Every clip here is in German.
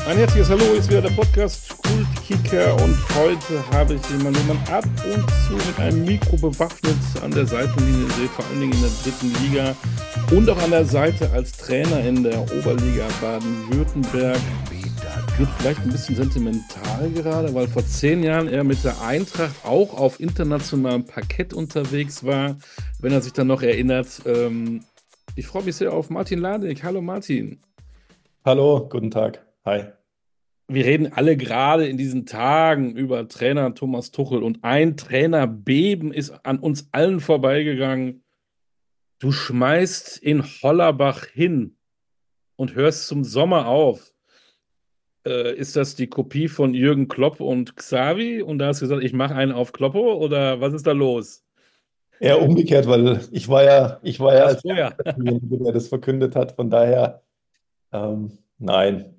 Ein herzliches Hallo, ist wieder der Podcast Kultkicker und heute habe ich jemanden, den man ab und zu mit einem Mikro bewaffnet an der Seitenlinie sieht, vor allen Dingen in der dritten Liga und auch an der Seite als Trainer in der Oberliga Baden-Württemberg. Wird vielleicht ein bisschen sentimental gerade, weil vor 10 Jahren er mit der Eintracht auch auf internationalem Parkett unterwegs war, wenn er sich dann noch erinnert. Ich freue mich sehr auf Martin Ladek. Hallo Martin. Hallo, guten Tag. Hi. Wir reden alle gerade in diesen Tagen über Trainer Thomas Tuchel und ein Trainerbeben ist an uns allen vorbeigegangen. Du schmeißt in Hollerbach hin und hörst zum Sommer auf. Ist das die Kopie von Jürgen Klopp und Xavi? Und da hast du gesagt, ich mache einen auf Kloppo oder was ist da los? Eher umgekehrt, weil ich war ja Das als vorher. erster derjenige, der das verkündet hat. Von daher, nein.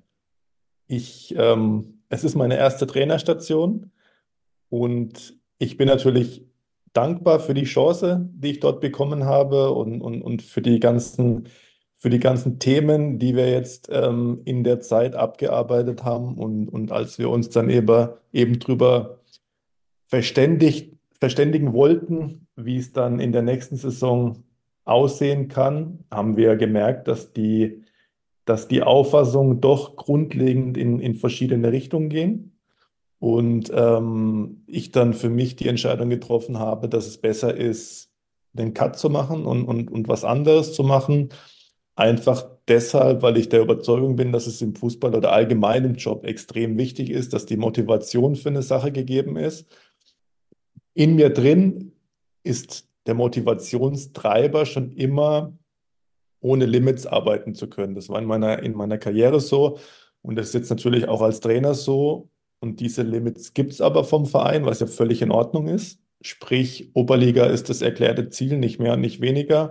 Es ist meine erste Trainerstation und ich bin natürlich dankbar für die Chance, die ich dort bekommen habe und für die ganzen Themen, die wir jetzt in der Zeit abgearbeitet haben und als wir uns dann eben drüber verständigen wollten, wie es dann in der nächsten Saison aussehen kann, haben wir gemerkt, dass die Auffassungen doch grundlegend in verschiedene Richtungen gehen. Und ich dann für mich die Entscheidung getroffen habe, dass es besser ist, den Cut zu machen und was anderes zu machen. Einfach deshalb, weil ich der Überzeugung bin, dass es im Fußball oder allgemein im Job extrem wichtig ist, dass die Motivation für eine Sache gegeben ist. In mir drin ist der Motivationstreiber schon immer, ohne Limits arbeiten zu können. Das war in meiner Karriere so und das ist jetzt natürlich auch als Trainer so. Und diese Limits gibt es aber vom Verein, was ja völlig in Ordnung ist. Sprich, Oberliga ist das erklärte Ziel, nicht mehr und nicht weniger.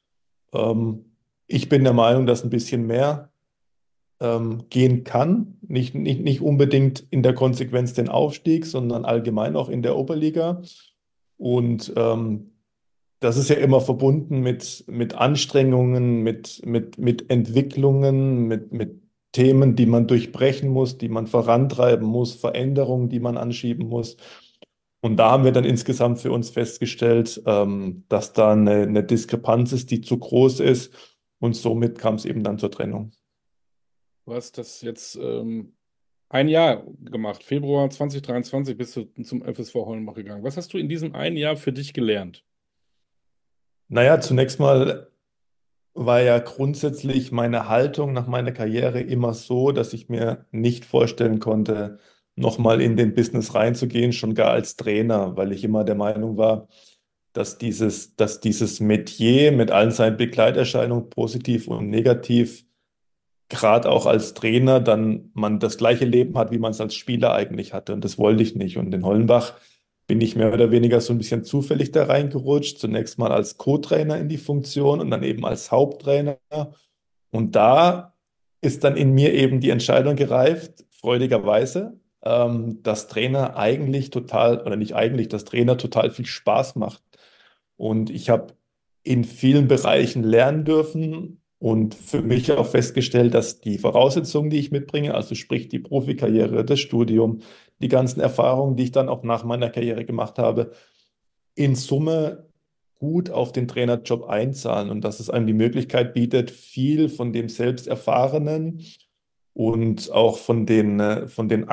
Ich bin der Meinung, dass ein bisschen mehr gehen kann. Nicht unbedingt in der Konsequenz den Aufstieg, sondern allgemein auch in der Oberliga. Und das ist ja immer verbunden mit Anstrengungen, mit Entwicklungen, mit Themen, die man durchbrechen muss, die man vorantreiben muss, Veränderungen, die man anschieben muss. Und da haben wir dann insgesamt für uns festgestellt, dass da eine Diskrepanz ist, die zu groß ist. Und somit kam es eben dann zur Trennung. Du hast das jetzt ein Jahr gemacht. Februar 2023 bist du zum FSV Hollenbach gegangen. Was hast du in diesem einen Jahr für dich gelernt? Naja, zunächst mal war ja grundsätzlich meine Haltung nach meiner Karriere immer so, dass ich mir nicht vorstellen konnte, nochmal in den Business reinzugehen, schon gar als Trainer, weil ich immer der Meinung war, dass dieses Metier mit allen seinen Begleiterscheinungen, positiv und negativ, gerade auch als Trainer, dann man das gleiche Leben hat, wie man es als Spieler eigentlich hatte. Und das wollte ich nicht. Und in Hollenbach bin ich mehr oder weniger so ein bisschen zufällig da reingerutscht. Zunächst mal als Co-Trainer in die Funktion und dann eben als Haupttrainer. Und da ist dann in mir eben die Entscheidung gereift, freudigerweise, dass Trainer eigentlich total, oder nicht eigentlich, dass Trainer total viel Spaß macht. Und ich habe in vielen Bereichen lernen dürfen und für mich auch festgestellt, dass die Voraussetzungen, die ich mitbringe, also sprich die Profikarriere, das Studium, die ganzen Erfahrungen, die ich dann auch nach meiner Karriere gemacht habe, in Summe gut auf den Trainerjob einzahlen und dass es einem die Möglichkeit bietet, viel von dem Selbsterfahrenen und auch von den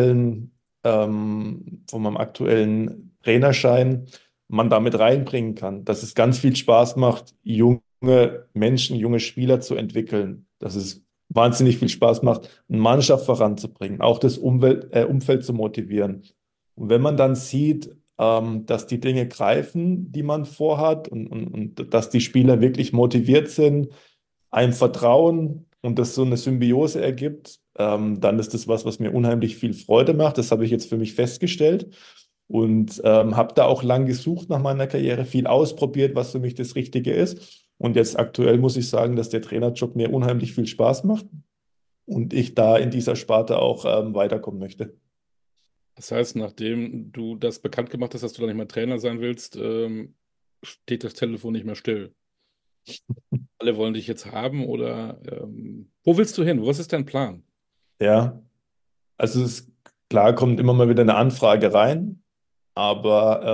von meinem aktuellen Trainerschein man damit reinbringen kann, dass es ganz viel Spaß macht, junge Menschen, junge Spieler zu entwickeln, dass es wahnsinnig viel Spaß macht, eine Mannschaft voranzubringen, auch das Umfeld zu motivieren. Und wenn man dann sieht, dass die Dinge greifen, die man vorhat und dass die Spieler wirklich motiviert sind, einem vertrauen und das so eine Symbiose ergibt, dann ist das was, was mir unheimlich viel Freude macht. Das habe ich jetzt für mich festgestellt und habe da auch lang gesucht nach meiner Karriere, viel ausprobiert, was für mich das Richtige ist. Und jetzt aktuell muss ich sagen, dass der Trainerjob mir unheimlich viel Spaß macht und ich da in dieser Sparte auch weiterkommen möchte. Das heißt, nachdem du das bekannt gemacht hast, dass du da nicht mehr Trainer sein willst, steht das Telefon nicht mehr still. Alle wollen dich jetzt haben oder wo willst du hin? Was ist dein Plan? Ja, also klar kommt immer mal wieder eine Anfrage rein, aber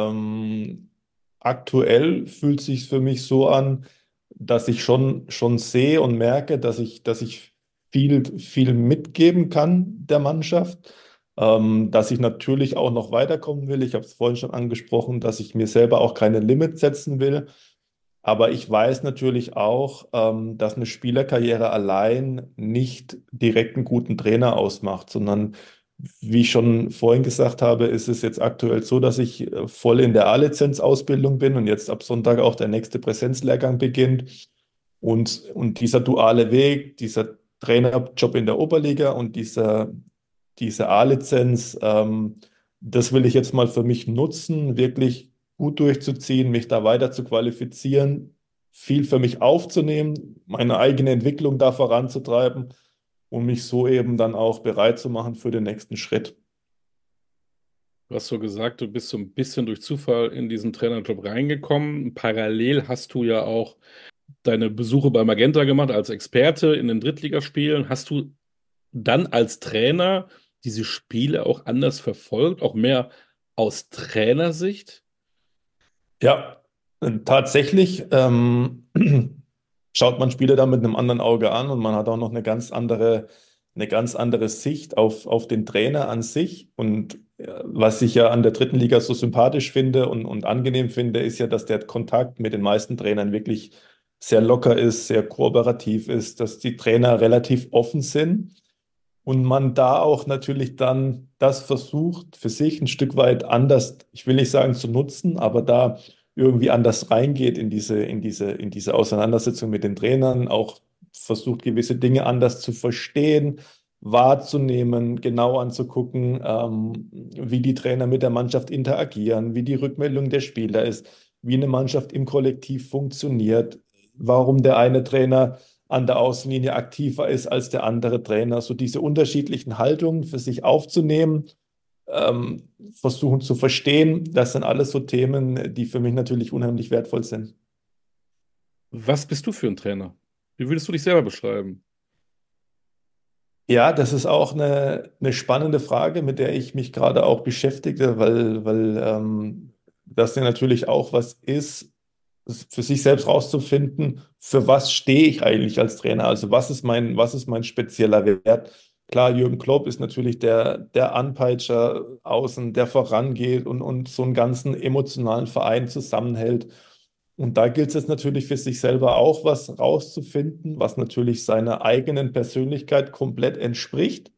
aktuell fühlt sich für mich so an, dass ich schon sehe und merke, dass ich viel mitgeben kann der Mannschaft, dass ich natürlich auch noch weiterkommen will. Ich habe es vorhin schon angesprochen, dass ich mir selber auch keine Limits setzen will. Aber ich weiß natürlich auch, dass eine Spielerkarriere allein nicht direkt einen guten Trainer ausmacht, sondern wie ich schon vorhin gesagt habe, ist es jetzt aktuell so, dass ich voll in der A-Lizenz-Ausbildung bin und jetzt ab Sonntag auch der nächste Präsenzlehrgang beginnt. Und dieser duale Weg, dieser Trainerjob in der Oberliga und diese A-Lizenz, das will ich jetzt mal für mich nutzen, wirklich gut durchzuziehen, mich da weiter zu qualifizieren, viel für mich aufzunehmen, meine eigene Entwicklung da voranzutreiben und mich so eben dann auch bereit zu machen für den nächsten Schritt. Du hast so gesagt, du bist so ein bisschen durch Zufall in diesen Trainerjob reingekommen. Parallel hast du ja auch deine Besuche bei Magenta gemacht als Experte in den Drittligaspielen. Hast du dann als Trainer diese Spiele auch anders verfolgt, auch mehr aus Trainersicht? Ja, tatsächlich schaut man Spiele da mit einem anderen Auge an und man hat auch noch eine ganz andere Sicht auf den Trainer an sich. Und was ich ja an der dritten Liga so sympathisch finde und angenehm finde, ist ja, dass der Kontakt mit den meisten Trainern wirklich sehr locker ist, sehr kooperativ ist, dass die Trainer relativ offen sind. Und man da auch natürlich dann das versucht, für sich ein Stück weit anders, ich will nicht sagen zu nutzen, aber da irgendwie anders reingeht in diese Auseinandersetzung mit den Trainern, auch versucht, gewisse Dinge anders zu verstehen, wahrzunehmen, genau anzugucken, wie die Trainer mit der Mannschaft interagieren, wie die Rückmeldung der Spieler ist, wie eine Mannschaft im Kollektiv funktioniert, warum der eine Trainer an der Außenlinie aktiver ist als der andere Trainer. So diese unterschiedlichen Haltungen für sich aufzunehmen, versuchen zu verstehen, das sind alles so Themen, die für mich natürlich unheimlich wertvoll sind. Was bist du für ein Trainer? Wie würdest du dich selber beschreiben? Ja, das ist auch eine spannende Frage, mit der ich mich gerade auch beschäftige, weil das ja natürlich auch was ist, für sich selbst rauszufinden, für was stehe ich eigentlich als Trainer? Also was ist mein spezieller Wert? Klar, Jürgen Klopp ist natürlich der Anpeitscher außen, der vorangeht und so einen ganzen emotionalen Verein zusammenhält. Und da gilt es jetzt natürlich für sich selber auch was rauszufinden, was natürlich seiner eigenen Persönlichkeit komplett entspricht,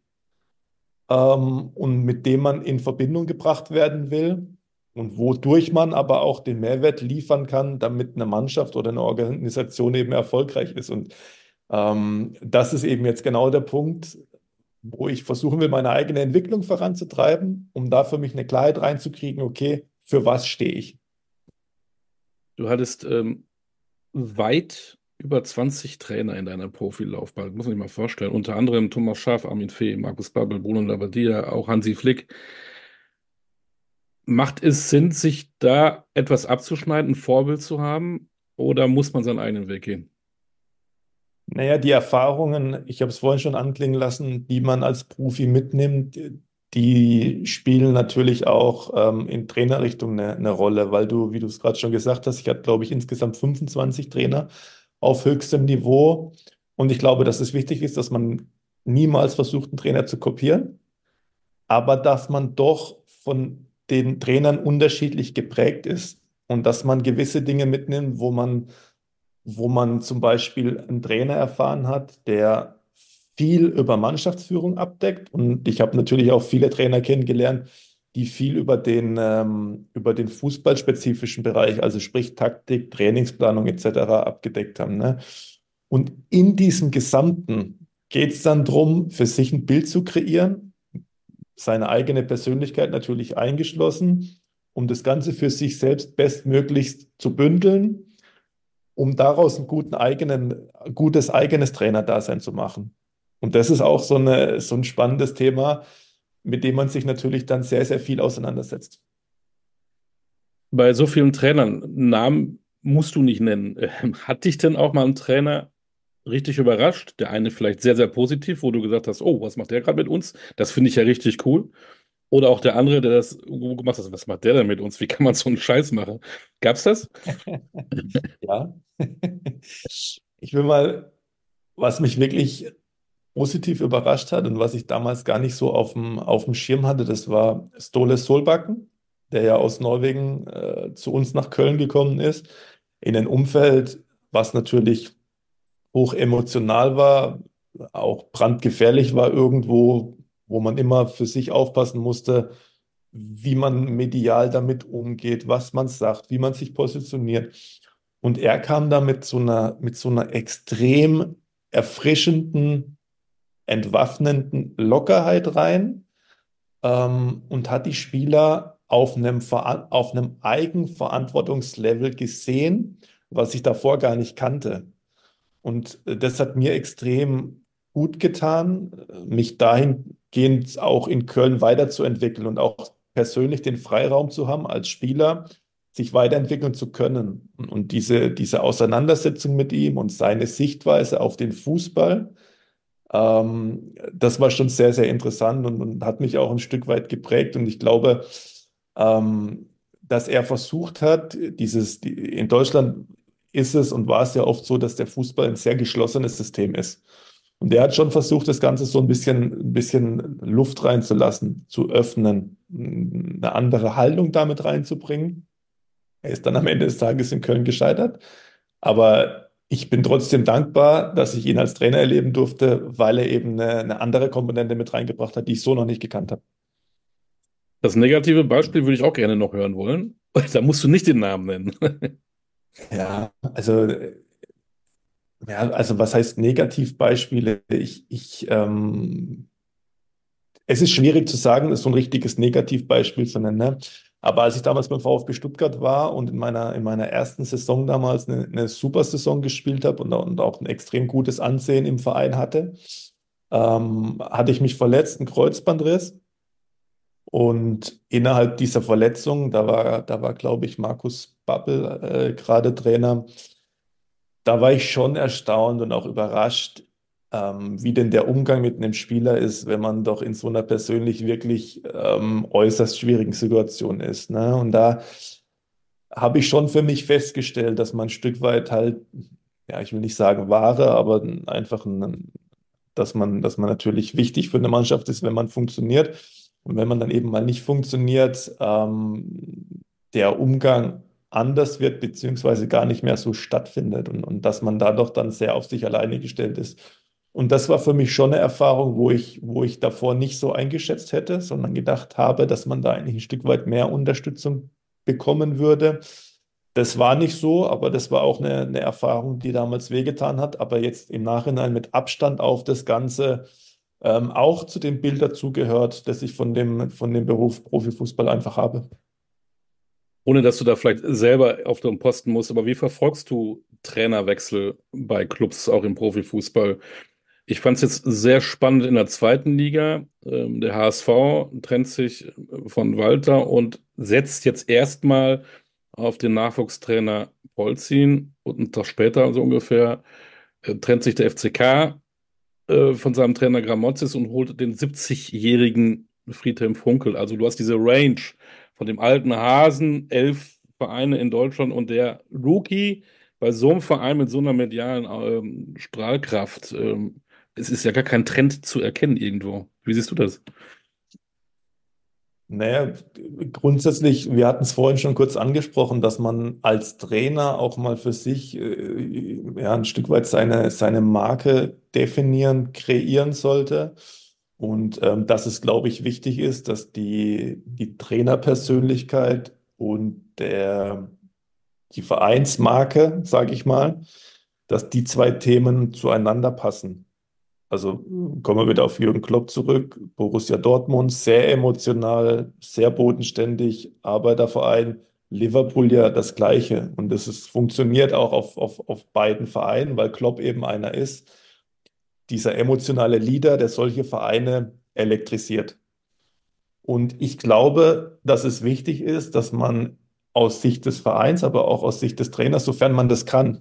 und mit dem man in Verbindung gebracht werden will und wodurch man aber auch den Mehrwert liefern kann, damit eine Mannschaft oder eine Organisation eben erfolgreich ist. Und das ist eben jetzt genau der Punkt, wo ich versuchen will, meine eigene Entwicklung voranzutreiben, um da für mich eine Klarheit reinzukriegen, okay, für was stehe ich? Du hattest weit über 20 Trainer in deiner Profilaufbahn. Das muss man sich mal vorstellen. Unter anderem Thomas Schaaf, Armin Fee, Markus Babbel, Bruno Labbadia, auch Hansi Flick. Macht es Sinn, sich da etwas abzuschneiden, ein Vorbild zu haben, oder muss man seinen eigenen Weg gehen? Naja, die Erfahrungen, ich habe es vorhin schon anklingen lassen, die man als Profi mitnimmt, die spielen natürlich auch in Trainerrichtung eine Rolle, weil du, wie du es gerade schon gesagt hast, ich hatte, glaube ich, insgesamt 25 Trainer auf höchstem Niveau. Und ich glaube, dass es wichtig ist, dass man niemals versucht, einen Trainer zu kopieren, aber dass man doch von den Trainern unterschiedlich geprägt ist und dass man gewisse Dinge mitnimmt, wo man zum Beispiel einen Trainer erfahren hat, der viel über Mannschaftsführung abdeckt. Und ich habe natürlich auch viele Trainer kennengelernt, die viel über den fußballspezifischen Bereich, also sprich Taktik, Trainingsplanung etc. abgedeckt haben. Ne? Und in diesem Gesamten geht es dann darum, für sich ein Bild zu kreieren, seine eigene Persönlichkeit natürlich eingeschlossen, um das Ganze für sich selbst bestmöglichst zu bündeln, um daraus gutes eigenes Trainerdasein zu machen. Und das ist auch so ein spannendes Thema, mit dem man sich natürlich dann sehr, sehr viel auseinandersetzt. Bei so vielen Trainern, Namen musst du nicht nennen. Hat dich denn auch mal ein Trainer richtig überrascht. Der eine vielleicht sehr, sehr positiv, wo du gesagt hast, oh, was macht der gerade mit uns? Das finde ich ja richtig cool. Oder auch der andere, der das gemacht hat, was macht der denn mit uns? Wie kann man so einen Scheiß machen? Gab's das? Ja. Ich will mal, was mich wirklich positiv überrascht hat und was ich damals gar nicht so auf dem Schirm hatte, das war Ståle Solbakken, der ja aus Norwegen zu uns nach Köln gekommen ist, in ein Umfeld, was natürlich hoch emotional war, auch brandgefährlich war irgendwo, wo man immer für sich aufpassen musste, wie man medial damit umgeht, was man sagt, wie man sich positioniert. Und er kam da mit so einer extrem erfrischenden, entwaffnenden Lockerheit rein, und hat die Spieler auf einem Eigenverantwortungslevel gesehen, was ich davor gar nicht kannte. Und das hat mir extrem gut getan, mich dahingehend auch in Köln weiterzuentwickeln und auch persönlich den Freiraum zu haben, als Spieler sich weiterentwickeln zu können. Und diese Auseinandersetzung mit ihm und seine Sichtweise auf den Fußball, das war schon sehr, sehr interessant und hat mich auch ein Stück weit geprägt. Und ich glaube, dass er versucht hat, in Deutschland ist es und war es ja oft so, dass der Fußball ein sehr geschlossenes System ist. Und er hat schon versucht, das Ganze so ein bisschen Luft reinzulassen, zu öffnen, eine andere Haltung damit reinzubringen. Er ist dann am Ende des Tages in Köln gescheitert. Aber ich bin trotzdem dankbar, dass ich ihn als Trainer erleben durfte, weil er eben eine andere Komponente mit reingebracht hat, die ich so noch nicht gekannt habe. Das negative Beispiel würde ich auch gerne noch hören wollen. Da musst du nicht den Namen nennen. Ja, also was heißt Negativbeispiele? Es ist schwierig zu sagen, ist so ein richtiges Negativbeispiel zu nennen. Ne? Aber als ich damals beim VfB Stuttgart war und in meiner ersten Saison damals eine super Saison gespielt habe und auch ein extrem gutes Ansehen im Verein hatte, hatte ich mich verletzt, einen Kreuzbandriss. Und innerhalb dieser Verletzung, da war, glaube ich, Markus Babbel gerade Trainer. Da war ich schon erstaunt und auch überrascht, wie denn der Umgang mit einem Spieler ist, wenn man doch in so einer persönlich wirklich äußerst schwierigen Situation ist. Ne? Und da habe ich schon für mich festgestellt, dass man ein Stück weit halt, ja, ich will nicht sagen Ware, aber einfach dass man natürlich wichtig für eine Mannschaft ist, wenn man funktioniert. Und wenn man dann eben mal nicht funktioniert, der Umgang anders wird, beziehungsweise gar nicht mehr so stattfindet und dass man da doch dann sehr auf sich alleine gestellt ist. Und das war für mich schon eine Erfahrung, wo ich davor nicht so eingeschätzt hätte, sondern gedacht habe, dass man da eigentlich ein Stück weit mehr Unterstützung bekommen würde. Das war nicht so, aber das war auch eine Erfahrung, die damals wehgetan hat, aber jetzt im Nachhinein mit Abstand auf das Ganze auch zu dem Bild dazugehört, das ich von dem Beruf Profifußball einfach habe. Ohne dass du da vielleicht selber auf den Posten musst, aber wie verfolgst du Trainerwechsel bei Clubs, auch im Profifußball? Ich fand es jetzt sehr spannend in der zweiten Liga. Der HSV trennt sich von Walter und setzt jetzt erstmal auf den Nachwuchstrainer Polzin und einen Tag später, so ungefähr, trennt sich der FCK von seinem Trainer Gramotzis und holt den 70-jährigen Friedhelm Funkel. Also du hast diese Range von dem alten Hasen, 11 Vereine in Deutschland und der Rookie bei so einem Verein mit so einer medialen Strahlkraft. Es ist ja gar kein Trend zu erkennen irgendwo. Wie siehst du das? Naja, grundsätzlich, wir hatten es vorhin schon kurz angesprochen, dass man als Trainer auch mal für sich ja, ein Stück weit seine Marke definieren, kreieren sollte. Und dass es, glaube ich, wichtig ist, dass die Trainerpersönlichkeit und die Vereinsmarke, sage ich mal, dass die zwei Themen zueinander passen. Also kommen wir wieder auf Jürgen Klopp zurück. Borussia Dortmund, sehr emotional, sehr bodenständig, Arbeiterverein. Liverpool ja das Gleiche. Und funktioniert auch auf beiden Vereinen, weil Klopp eben einer ist, dieser emotionale Leader, der solche Vereine elektrisiert. Und ich glaube, dass es wichtig ist, dass man aus Sicht des Vereins, aber auch aus Sicht des Trainers, sofern man das kann,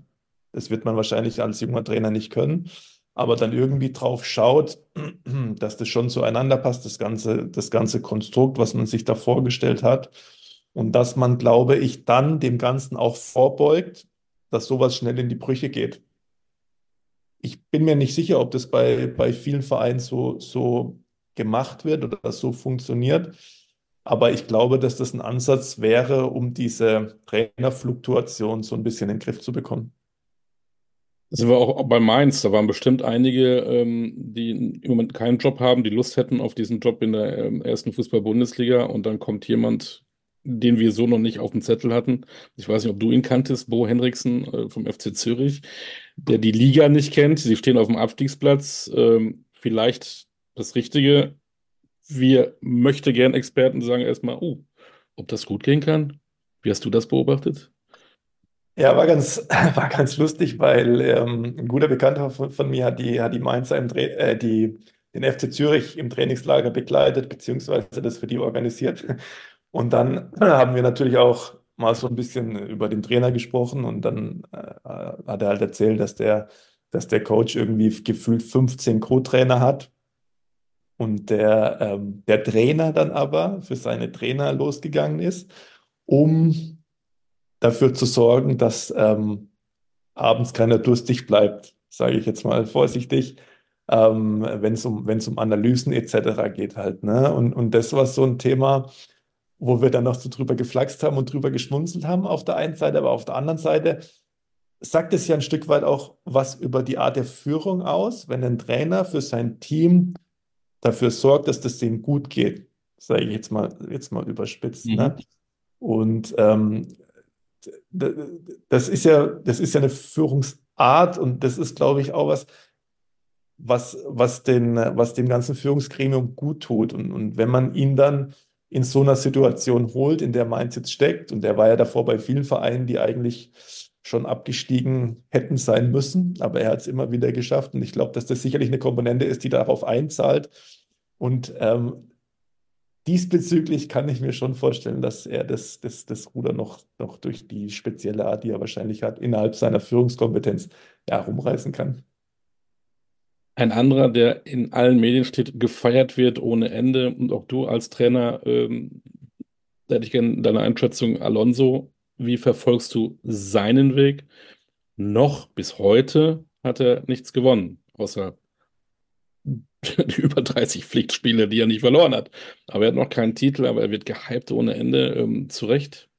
Das wird man wahrscheinlich als junger Trainer nicht können, aber dann irgendwie drauf schaut, dass das schon zueinander passt, das ganze Konstrukt, was man sich da vorgestellt hat. Und dass man, glaube ich, dann dem Ganzen auch vorbeugt, dass sowas schnell in die Brüche geht. Ich bin mir nicht sicher, ob das bei vielen Vereinen so gemacht wird oder so funktioniert. Aber ich glaube, dass das ein Ansatz wäre, um diese Trainerfluktuation so ein bisschen in den Griff zu bekommen. Das war auch bei Mainz, da waren bestimmt einige, die im Moment keinen Job haben, die Lust hätten auf diesen Job in der ersten Fußball-Bundesliga und dann kommt jemand, den wir so noch nicht auf dem Zettel hatten. Ich weiß nicht, ob du ihn kanntest, Bo Henriksen vom FC Zürich, der die Liga nicht kennt. Sie stehen auf dem Abstiegsplatz. Vielleicht das Richtige. Wir möchte gern Experten sagen erstmal, ob das gut gehen kann. Wie hast du das beobachtet? Ja, war ganz lustig, weil ein guter Bekannter von mir hat die Mainzer den FC Zürich im Trainingslager begleitet, beziehungsweise das für die organisiert. Und dann haben wir natürlich auch mal so ein bisschen über den Trainer gesprochen und dann hat er halt erzählt, dass der Coach irgendwie gefühlt 15 Co-Trainer hat und der Trainer dann aber für seine Trainer losgegangen ist, um dafür zu sorgen, dass abends keiner durstig bleibt, sage ich jetzt mal vorsichtig, wenn es um Analysen etc. geht halt. Ne? Und das war so ein Thema, wo wir dann noch so drüber geflaxt haben und drüber geschmunzelt haben auf der einen Seite, aber auf der anderen Seite sagt es ja ein Stück weit auch was über die Art der Führung aus, wenn ein Trainer für sein Team dafür sorgt, dass das denen gut geht, sage ich jetzt mal überspitzt. Ne? Mhm. Und das ist ja eine Führungsart und das ist, glaube ich, auch was dem ganzen Führungsgremium gut tut. Und wenn man ihn dann in so einer Situation holt, in der Mainz jetzt steckt, und der war ja davor bei vielen Vereinen, die eigentlich schon abgestiegen hätten sein müssen, aber er hat es immer wieder geschafft. Und ich glaube, dass das sicherlich eine Komponente ist, die darauf einzahlt. Und diesbezüglich kann ich mir schon vorstellen, dass er das Ruder noch durch die spezielle Art, die er wahrscheinlich hat, innerhalb seiner Führungskompetenz ja, rumreißen kann. Ein anderer, der in allen Medien steht, gefeiert wird ohne Ende. Und auch du als Trainer, da hätte ich gerne deine Einschätzung, Alonso. Wie verfolgst du seinen Weg? Noch bis heute hat er nichts gewonnen, außer die über 30 Pflichtspiele, die er nicht verloren hat. Aber er hat noch keinen Titel, aber er wird gehypt ohne Ende. Zu Recht.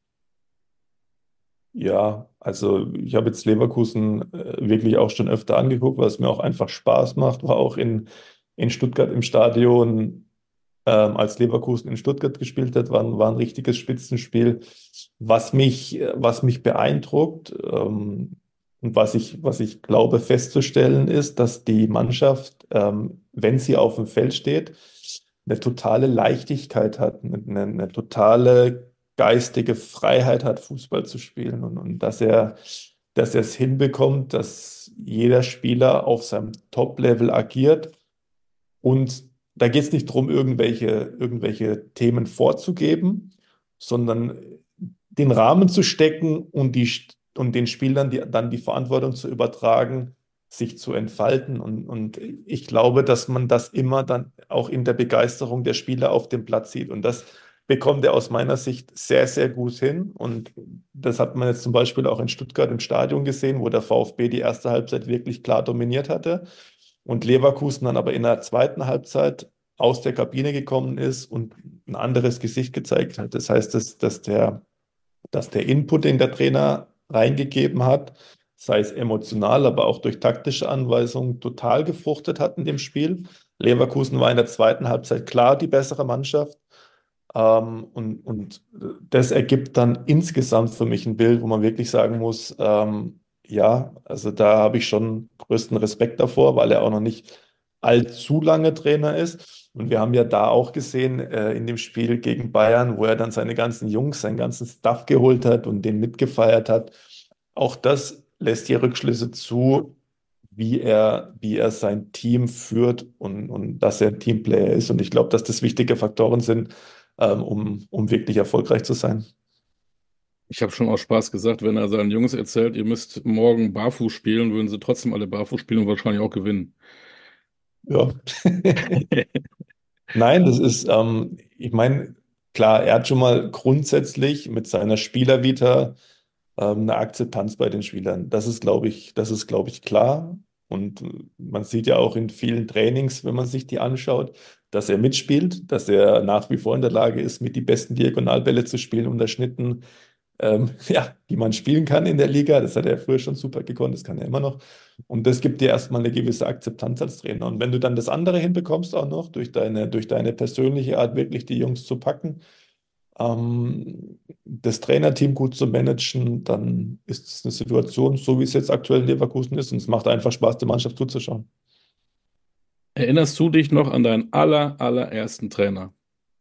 Ja, also ich habe jetzt Leverkusen wirklich auch schon öfter angeguckt, weil es mir auch einfach Spaß macht. War auch in Stuttgart im Stadion, als Leverkusen in Stuttgart gespielt hat, war ein richtiges Spitzenspiel. Was mich beeindruckt und was ich glaube festzustellen ist, dass die Mannschaft, wenn sie auf dem Feld steht, eine totale Leichtigkeit hat, eine totale geistige Freiheit hat, Fußball zu spielen und dass er es hinbekommt, dass jeder Spieler auf seinem Top-Level agiert und da geht es nicht darum, irgendwelche Themen vorzugeben, sondern den Rahmen zu stecken und, und den Spielern dann die Verantwortung zu übertragen, sich zu entfalten. Und ich glaube, dass man das immer dann auch in der Begeisterung der Spieler auf dem Platz sieht. Und das bekommt er aus meiner Sicht sehr, sehr gut hin. Und das hat man jetzt zum Beispiel auch in Stuttgart im Stadion gesehen, wo der VfB die erste Halbzeit wirklich klar dominiert hatte und Leverkusen dann aber in der zweiten Halbzeit aus der Kabine gekommen ist und ein anderes Gesicht gezeigt hat. Das heißt, dass der Input, den der Trainer reingegeben hat, sei es emotional, aber auch durch taktische Anweisungen, total gefruchtet hat in dem Spiel. Leverkusen war in der zweiten Halbzeit klar die bessere Mannschaft. Und das ergibt dann insgesamt für mich ein Bild, wo man wirklich sagen muss, ja, also da habe ich schon größten Respekt davor, weil er auch noch nicht allzu lange Trainer ist. Und wir haben ja da auch gesehen, in dem Spiel gegen Bayern, wo er dann seine ganzen Jungs, seinen ganzen Staff geholt hat und den mitgefeiert hat. Auch das lässt hier Rückschlüsse zu, wie er sein Team führt und dass er ein Teamplayer ist. Und ich glaube, dass das wichtige Faktoren sind, um wirklich erfolgreich zu sein. Ich habe schon aus Spaß gesagt, wenn er seinen Jungs erzählt, ihr müsst morgen barfuß spielen, würden sie trotzdem alle barfuß spielen und wahrscheinlich auch gewinnen. Ja. Nein, das ist, ich meine, klar, er hat schon mal grundsätzlich mit seiner Spielervita eine Akzeptanz bei den Spielern. Das ist, glaube ich, klar. Und man sieht ja auch in vielen Trainings, wenn man sich die anschaut, dass er mitspielt, dass er nach wie vor in der Lage ist, mit die besten Diagonalbälle zu spielen, unter Schnitten, ja, die man spielen kann in der Liga. Das hat er früher schon super gekonnt, das kann er immer noch. Und das gibt dir erstmal eine gewisse Akzeptanz als Trainer. Und wenn du dann das andere hinbekommst, auch noch durch deine persönliche Art, wirklich die Jungs zu packen, das Trainerteam gut zu managen, dann ist es eine Situation, so wie es jetzt aktuell in Leverkusen ist. Und es macht einfach Spaß, der Mannschaft zuzuschauen. Erinnerst du dich noch an deinen allerersten Trainer?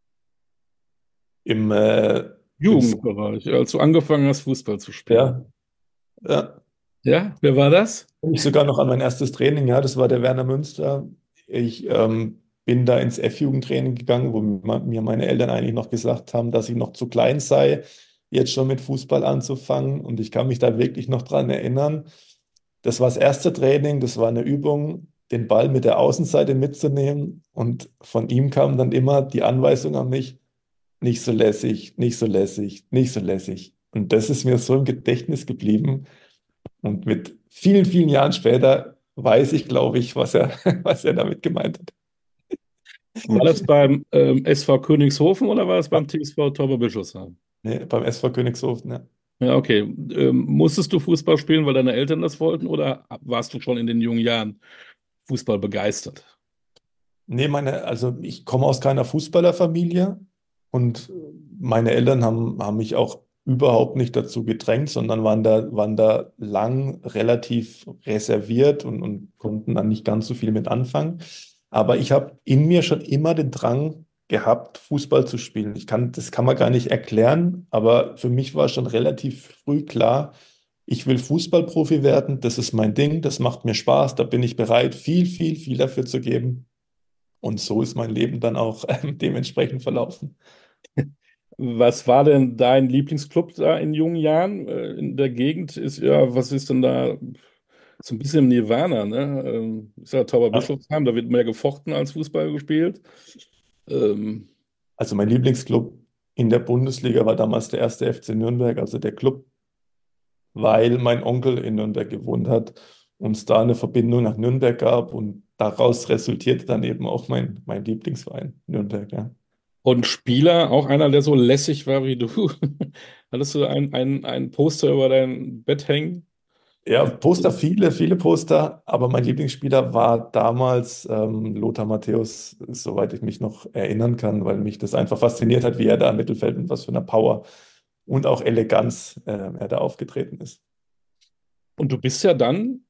Im, äh, im, Jugendbereich, als du angefangen hast, Fußball zu spielen. ja, ja. Ja, wer war das? Ich sogar noch an mein erstes Training, ja, das war der Werner Münster. Ich bin da ins F-Jugendtraining gegangen, wo mir meine Eltern eigentlich noch gesagt haben, dass ich noch zu klein sei, jetzt schon mit Fußball anzufangen. Und ich kann mich da wirklich noch dran erinnern. Das war das erste Training, das war eine Übung, den Ball mit der Außenseite mitzunehmen. Und von ihm kam dann immer die Anweisung an mich, nicht so lässig, nicht so lässig, nicht so lässig. Und das ist mir so im Gedächtnis geblieben. Und mit vielen, vielen Jahren später weiß ich, glaube ich, was er damit gemeint hat. War das beim SV Königshofen oder war das beim TSV Tauberbischofsheim? Nee, beim SV Königshofen, ja. Ja, okay. Musstest du Fußball spielen, weil deine Eltern das wollten, oder warst du schon in den jungen Jahren Fußball begeistert? Nee, also ich komme aus keiner Fußballerfamilie und meine Eltern haben mich auch überhaupt nicht dazu gedrängt, sondern waren da lang relativ reserviert und konnten dann nicht ganz so viel mit anfangen. Aber ich habe in mir schon immer den Drang gehabt, Fußball zu spielen. Das kann man gar nicht erklären, aber für mich war schon relativ früh klar, ich will Fußballprofi werden, das ist mein Ding, das macht mir Spaß, da bin ich bereit, viel, viel, viel dafür zu geben. Und so ist mein Leben dann auch dementsprechend verlaufen. Was war denn dein Lieblingsclub da in jungen Jahren? In der Gegend ist ja, was ist denn da? So ein bisschen Nirvana, ne? Ist ja Ja. Tauberbischofsheim, da wird mehr gefochten als Fußball gespielt. Ähm, Also mein Lieblingsclub in der Bundesliga war damals der erste FC Nürnberg, also der Club, weil mein Onkel in Nürnberg gewohnt hat und es da eine Verbindung nach Nürnberg gab und daraus resultierte dann eben auch mein Lieblingsverein Nürnberg, ja. und Spieler, auch einer, der so lässig war wie du. Hattest du ein Poster über dein Bett hängen? Ja, Poster, viele, viele Poster, aber mein Lieblingsspieler war damals Lothar Matthäus, soweit ich mich noch erinnern kann, weil mich das einfach fasziniert hat, wie er da im Mittelfeld mit was für einer Power und auch Eleganz er da aufgetreten ist. Und du bist ja dann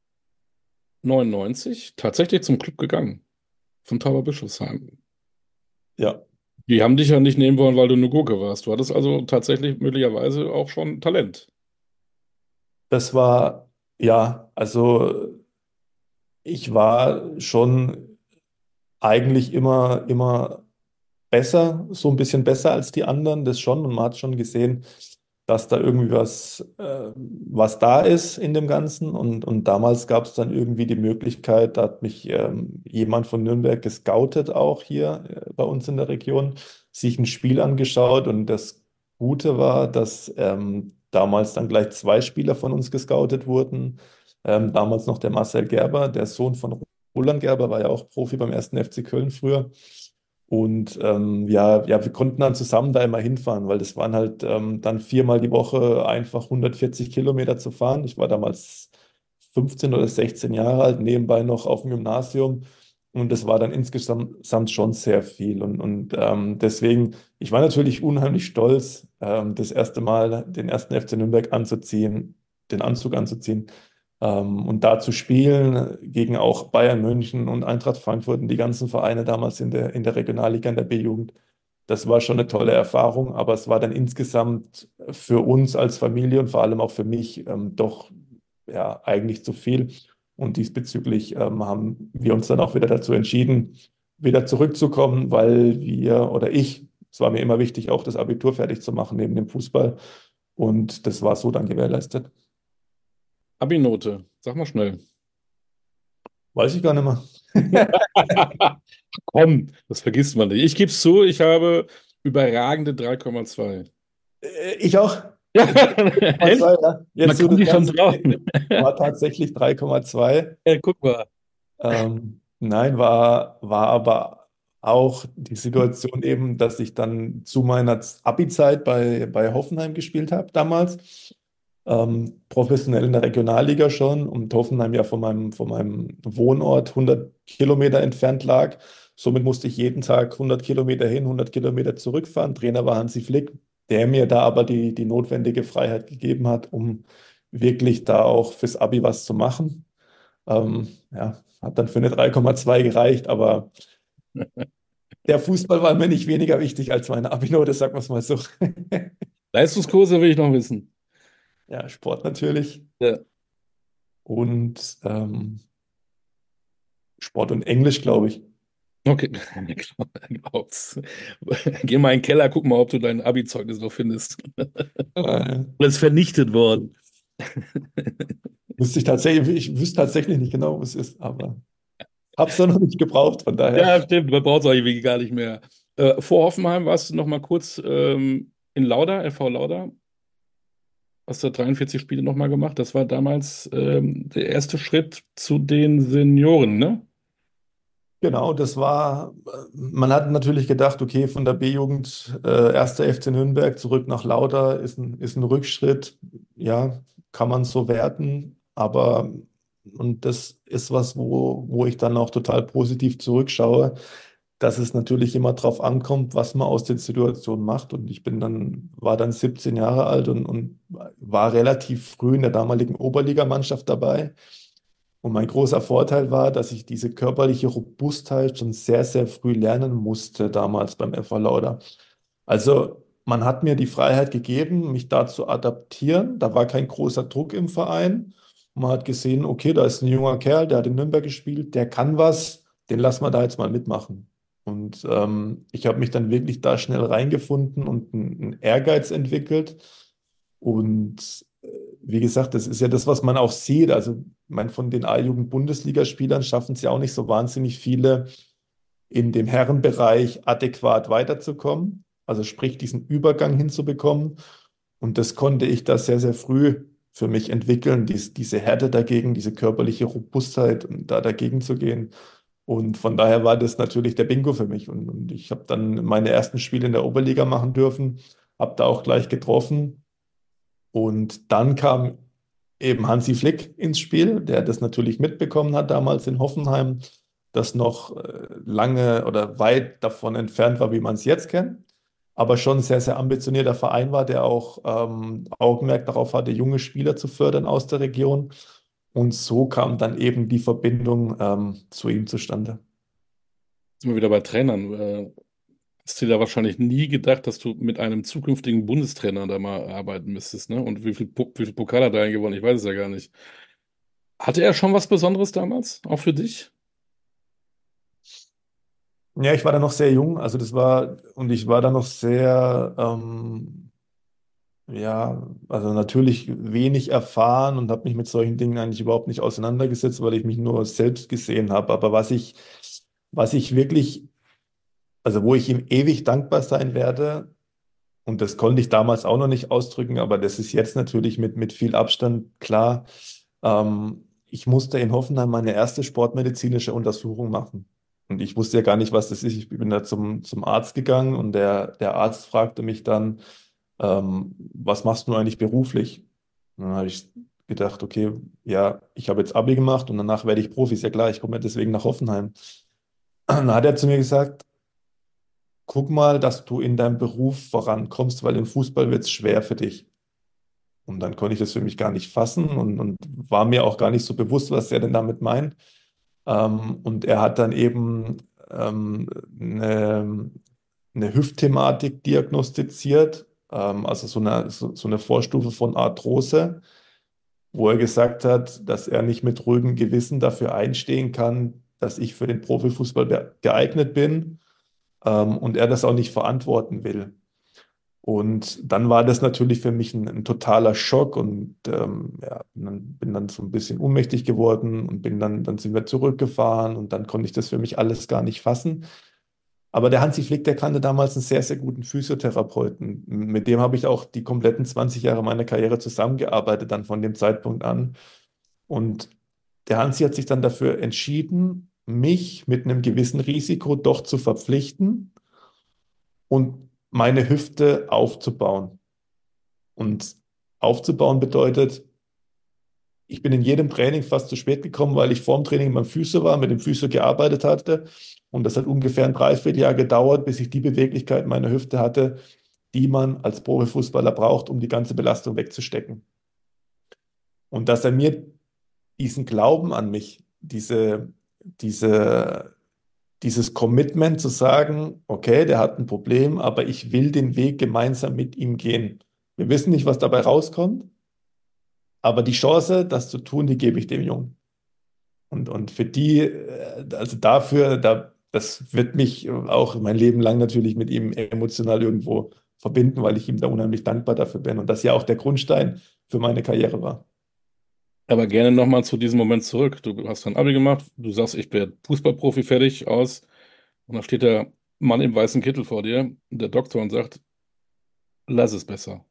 99 tatsächlich zum Club gegangen, von Tauberbischofsheim. Ja, Die haben dich ja nicht nehmen wollen, weil du eine Gurke warst. Du hattest also tatsächlich möglicherweise auch schon Talent. das war, ja, also ich war schon eigentlich immer besser, so ein bisschen besser als die anderen, das schon. Und man hat schon gesehen, dass da irgendwie was da ist in dem Ganzen. Und damals gab es dann irgendwie die Möglichkeit, da hat mich jemand von Nürnberg gescoutet, auch hier bei uns in der Region, sich ein Spiel angeschaut. Und das Gute war, dass damals dann gleich zwei Spieler von uns gescoutet wurden. Damals noch der Marcel Gerber, der Sohn von Roland Gerber, war ja auch Profi beim ersten FC Köln früher. Und ja, wir konnten dann zusammen da immer hinfahren, weil das waren halt dann viermal die Woche einfach 140 Kilometer zu fahren. Ich war damals 15 oder 16 Jahre alt, nebenbei noch auf dem Gymnasium. Und das war dann insgesamt schon sehr viel. Und deswegen, ich war natürlich unheimlich stolz, das erste Mal den ersten FC Nürnberg anzuziehen, den Anzug anzuziehen. Und da zu spielen gegen auch Bayern München und Eintracht Frankfurt und die ganzen Vereine damals in der Regionalliga, in der B-Jugend, das war schon eine tolle Erfahrung, aber es war dann insgesamt für uns als Familie und vor allem auch für mich doch ja eigentlich zu viel. Und diesbezüglich haben wir uns dann auch wieder dazu entschieden, wieder zurückzukommen, weil wir oder ich, es war mir immer wichtig, auch das Abitur fertig zu machen neben dem Fußball. Und das war so dann gewährleistet. Abi-Note, sag mal schnell. Weiß ich gar nicht mehr. Komm, das vergisst man nicht. Ich gebe es zu, ich habe überragende 3,2. Ich auch. Ja, echt? 3,2, ja. Man Jetzt, wo kann du sich schon sagst, trauen. war tatsächlich 3,2. Guck mal. Nein, war aber auch die Situation eben, dass ich dann zu meiner Abi-Zeit bei Hoffenheim gespielt habe damals. Professionell in der Regionalliga schon und Hoffenheim ja von meinem Wohnort 100 Kilometer entfernt lag. Somit musste ich jeden Tag 100 Kilometer hin, 100 Kilometer zurückfahren. Trainer war Hansi Flick, der mir da aber die notwendige Freiheit gegeben hat, um wirklich da auch fürs Abi was zu machen. Ja, hat dann für eine 3,2 gereicht, aber der Fußball war mir nicht weniger wichtig als meine Abi-Note, sagen wir es mal so. Leistungskurse will ich noch wissen. Ja, Sport natürlich Ja. und Sport und Englisch, glaube ich. Okay, glaub's. Geh mal in den Keller, guck mal, ob du dein Abi-Zeugnis noch findest. Äh, Das ist vernichtet worden. ich wüsste tatsächlich nicht genau, wo es ist, aber habe es noch nicht gebraucht, von daher. Ja, stimmt, man braucht es eigentlich gar nicht mehr. Vor Hoffenheim warst du noch mal kurz in Lauda, FV Lauda. Hast du 43 Spiele noch mal gemacht. Das war damals der erste Schritt zu den Senioren, ne? Genau, man hat natürlich gedacht, okay, von der B-Jugend, 1. FC Nürnberg zurück nach Lauda ist ein Rückschritt. Ja, kann man so werten, aber und das ist was, wo ich dann auch total positiv zurückschaue, dass es natürlich immer darauf ankommt, was man aus den Situationen macht. Und war dann 17 Jahre alt und war relativ früh in der damaligen Oberligamannschaft dabei. Und mein großer Vorteil war, dass ich diese körperliche Robustheit schon sehr, sehr früh lernen musste, damals beim FV Lauda. Also man hat mir die Freiheit gegeben, mich da zu adaptieren. Da war kein großer Druck im Verein. Man hat gesehen, okay, da ist ein junger Kerl, der hat in Nürnberg gespielt, der kann was, den lassen wir da jetzt mal mitmachen. Und ich habe mich dann wirklich da schnell reingefunden und einen Ehrgeiz entwickelt. Und wie gesagt, das ist ja das, was man auch sieht. Also, ich meine, von den A-Jugend-Bundesligaspielern schaffen es ja auch nicht so wahnsinnig viele, in dem Herrenbereich adäquat weiterzukommen. Also sprich, diesen Übergang hinzubekommen. Und das konnte ich da sehr, sehr früh für mich entwickeln, diese Härte dagegen, diese körperliche Robustheit, um da dagegen zu gehen. Und von daher war das natürlich der Bingo für mich. Und ich habe dann meine ersten Spiele in der Oberliga machen dürfen, habe da auch gleich getroffen. Und dann kam eben Hansi Flick ins Spiel, der das natürlich mitbekommen hat damals in Hoffenheim, das noch lange oder weit davon entfernt war, wie man es jetzt kennt, aber schon ein sehr, sehr ambitionierter Verein war, der auch Augenmerk darauf hatte, junge Spieler zu fördern aus der Region. Und so kam dann eben die Verbindung zu ihm zustande. Sind wir wieder bei Trainern. Hast du dir da wahrscheinlich nie gedacht, dass du mit einem zukünftigen Bundestrainer da mal arbeiten müsstest, ne? Und wie viel Pokal hat er eigentlich gewonnen? Ich weiß es ja gar nicht. Hatte er schon was Besonderes damals? Auch für dich? Ja, ich war da noch sehr jung, und ich war da noch sehr, ja, also natürlich wenig erfahren und habe mich mit solchen Dingen eigentlich überhaupt nicht auseinandergesetzt, weil ich mich nur selbst gesehen habe. Aber was ich wirklich, also wo ich ihm ewig dankbar sein werde, und das konnte ich damals auch noch nicht ausdrücken, aber das ist jetzt natürlich mit viel Abstand klar. Ich musste in Hoffenheim meine erste sportmedizinische Untersuchung machen. Und ich wusste ja gar nicht, was das ist. Ich bin da zum Arzt gegangen und der Arzt fragte mich dann, was machst du eigentlich beruflich? Und dann habe ich gedacht, okay, ja, ich habe jetzt Abi gemacht und danach werde ich Profi. Ist ja klar, ich komme ja deswegen nach Hoffenheim. Dann hat er zu mir gesagt, guck mal, dass du in deinem Beruf vorankommst, weil im Fußball wird es schwer für dich. Und dann konnte ich das für mich gar nicht fassen und war mir auch gar nicht so bewusst, was er denn damit meint. Und er hat dann eben eine Hüftthematik diagnostiziert, also so eine Vorstufe von Arthrose, wo er gesagt hat, dass er nicht mit ruhigem Gewissen dafür einstehen kann, dass ich für den Profifußball geeignet bin, und er das auch nicht verantworten will. Und dann war das natürlich für mich ein totaler Schock und ja, bin dann so ein bisschen ohnmächtig geworden und dann sind wir zurückgefahren und dann konnte ich das für mich alles gar nicht fassen. Aber der Hansi Flick, der kannte damals einen sehr, sehr guten Physiotherapeuten. Mit dem habe ich auch die kompletten 20 Jahre meiner Karriere zusammengearbeitet, dann von dem Zeitpunkt an. Und der Hansi hat sich dann dafür entschieden, mich mit einem gewissen Risiko doch zu verpflichten und meine Hüfte aufzubauen. Und aufzubauen bedeutet, ich bin in jedem Training fast zu spät gekommen, weil ich vorm Training beim Physio war, mit dem Physio gearbeitet hatte. Und das hat ungefähr ein Dreivierteljahr gedauert, bis ich die Beweglichkeit meiner Hüfte hatte, die man als Profifußballer braucht, um die ganze Belastung wegzustecken. Und dass er mir diesen Glauben an mich, diese, dieses Commitment zu sagen, okay, der hat ein Problem, aber ich will den Weg gemeinsam mit ihm gehen. Wir wissen nicht, was dabei rauskommt, aber die Chance, das zu tun, die gebe ich dem Jungen. Und für die, also dafür, das wird mich auch mein Leben lang natürlich mit ihm emotional irgendwo verbinden, weil ich ihm da unheimlich dankbar dafür bin und das ja auch der Grundstein für meine Karriere war. Aber gerne nochmal zu diesem Moment zurück. Du hast dein Abi gemacht, du sagst, ich bin Fußballprofi, fertig, aus. Und dann steht der Mann im weißen Kittel vor dir, der Doktor, und sagt, lass es besser.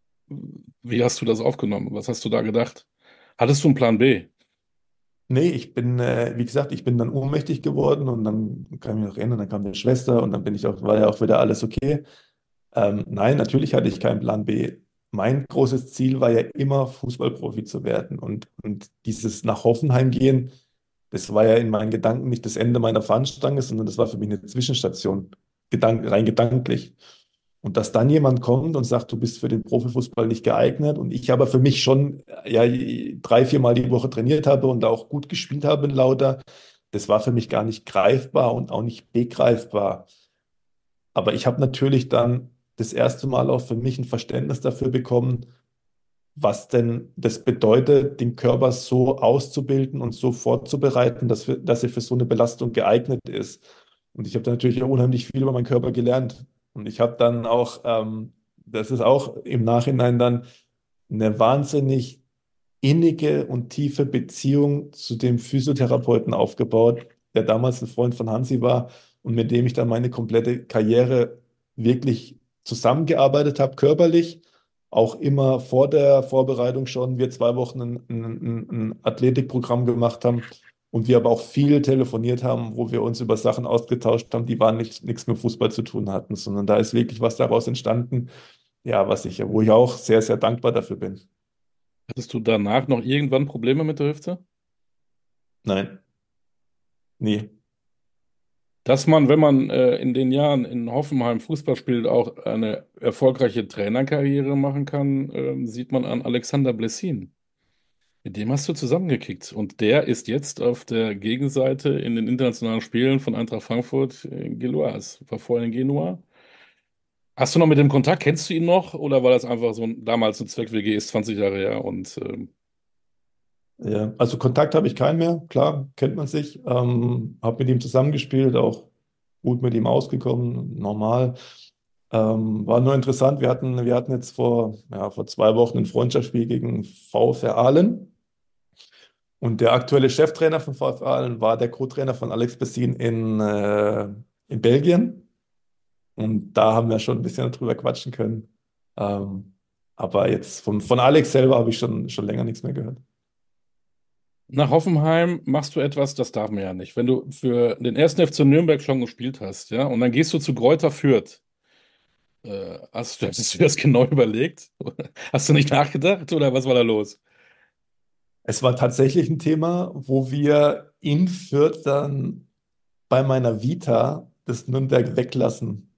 Wie hast du das aufgenommen? Was hast du da gedacht? Hattest du einen Plan B? Nee, wie gesagt, ich bin dann ohnmächtig geworden und dann kann ich mich noch erinnern, dann kam meine Schwester und dann war ja auch wieder alles okay. Nein, natürlich hatte ich keinen Plan B. Mein großes Ziel war ja immer, Fußballprofi zu werden. Und dieses nach Hoffenheim gehen, das war ja in meinen Gedanken nicht das Ende meiner Fahnenstange, sondern das war für mich eine Zwischenstation, rein gedanklich. Und dass dann jemand kommt und sagt, du bist für den Profifußball nicht geeignet und ich aber für mich schon ja, 3, 4 Mal die Woche trainiert habe und auch gut gespielt habe in Lauter, das war für mich gar nicht greifbar und auch nicht begreifbar. Aber ich habe natürlich dann das erste Mal auch für mich ein Verständnis dafür bekommen, was denn das bedeutet, den Körper so auszubilden und so vorzubereiten, dass er für so eine Belastung geeignet ist. Und ich habe da natürlich auch unheimlich viel über meinen Körper gelernt. Und ich habe dann auch, das ist auch im Nachhinein dann eine wahnsinnig innige und tiefe Beziehung zu dem Physiotherapeuten aufgebaut, der damals ein Freund von Hansi war und mit dem ich dann meine komplette Karriere wirklich zusammengearbeitet habe, körperlich. Auch immer vor der Vorbereitung schon, wir 2 Wochen ein Athletikprogramm gemacht haben und wir aber auch viel telefoniert haben, wo wir uns über Sachen ausgetauscht haben, die waren nichts mit Fußball zu tun hatten, sondern da ist wirklich was daraus entstanden, ja, wo ich auch sehr, sehr dankbar dafür bin. Hattest du danach noch irgendwann Probleme mit der Hüfte? Nein, nie. Dass man, wenn man in den Jahren in Hoffenheim Fußball spielt, auch eine erfolgreiche Trainerkarriere machen kann, sieht man an Alexander Blessin. Mit dem hast du zusammengekickt. Und der ist jetzt auf der Gegenseite in den internationalen Spielen von Eintracht Frankfurt in Geloas. War vorher in Genua. Hast du noch mit dem Kontakt? Kennst du ihn noch? Oder war das einfach so damals eine Zweck-WG, ist 20 Jahre her und Ja, also Kontakt habe ich keinen mehr, klar, kennt man sich. Habe mit ihm zusammengespielt, auch gut mit ihm ausgekommen, normal. War nur interessant, wir hatten jetzt vor 2 Wochen ein Freundschaftsspiel gegen VfR Aalen und der aktuelle Cheftrainer von VfR Aalen war der Co-Trainer von Alex Bessin in Belgien und da haben wir schon ein bisschen drüber quatschen können. Ähm, aber jetzt von Alex selber habe ich schon länger nichts mehr gehört. nach Hoffenheim machst du etwas, das darf man ja nicht. Wenn du für den 1. FC Nürnberg schon gespielt hast, ja, und dann gehst du zu Greuther Fürth. Hast du das genau überlegt? Hast du nicht nachgedacht oder was war da los? Es war tatsächlich ein Thema, wo wir in Fürth dann bei meiner Vita das Nürnberg weglassen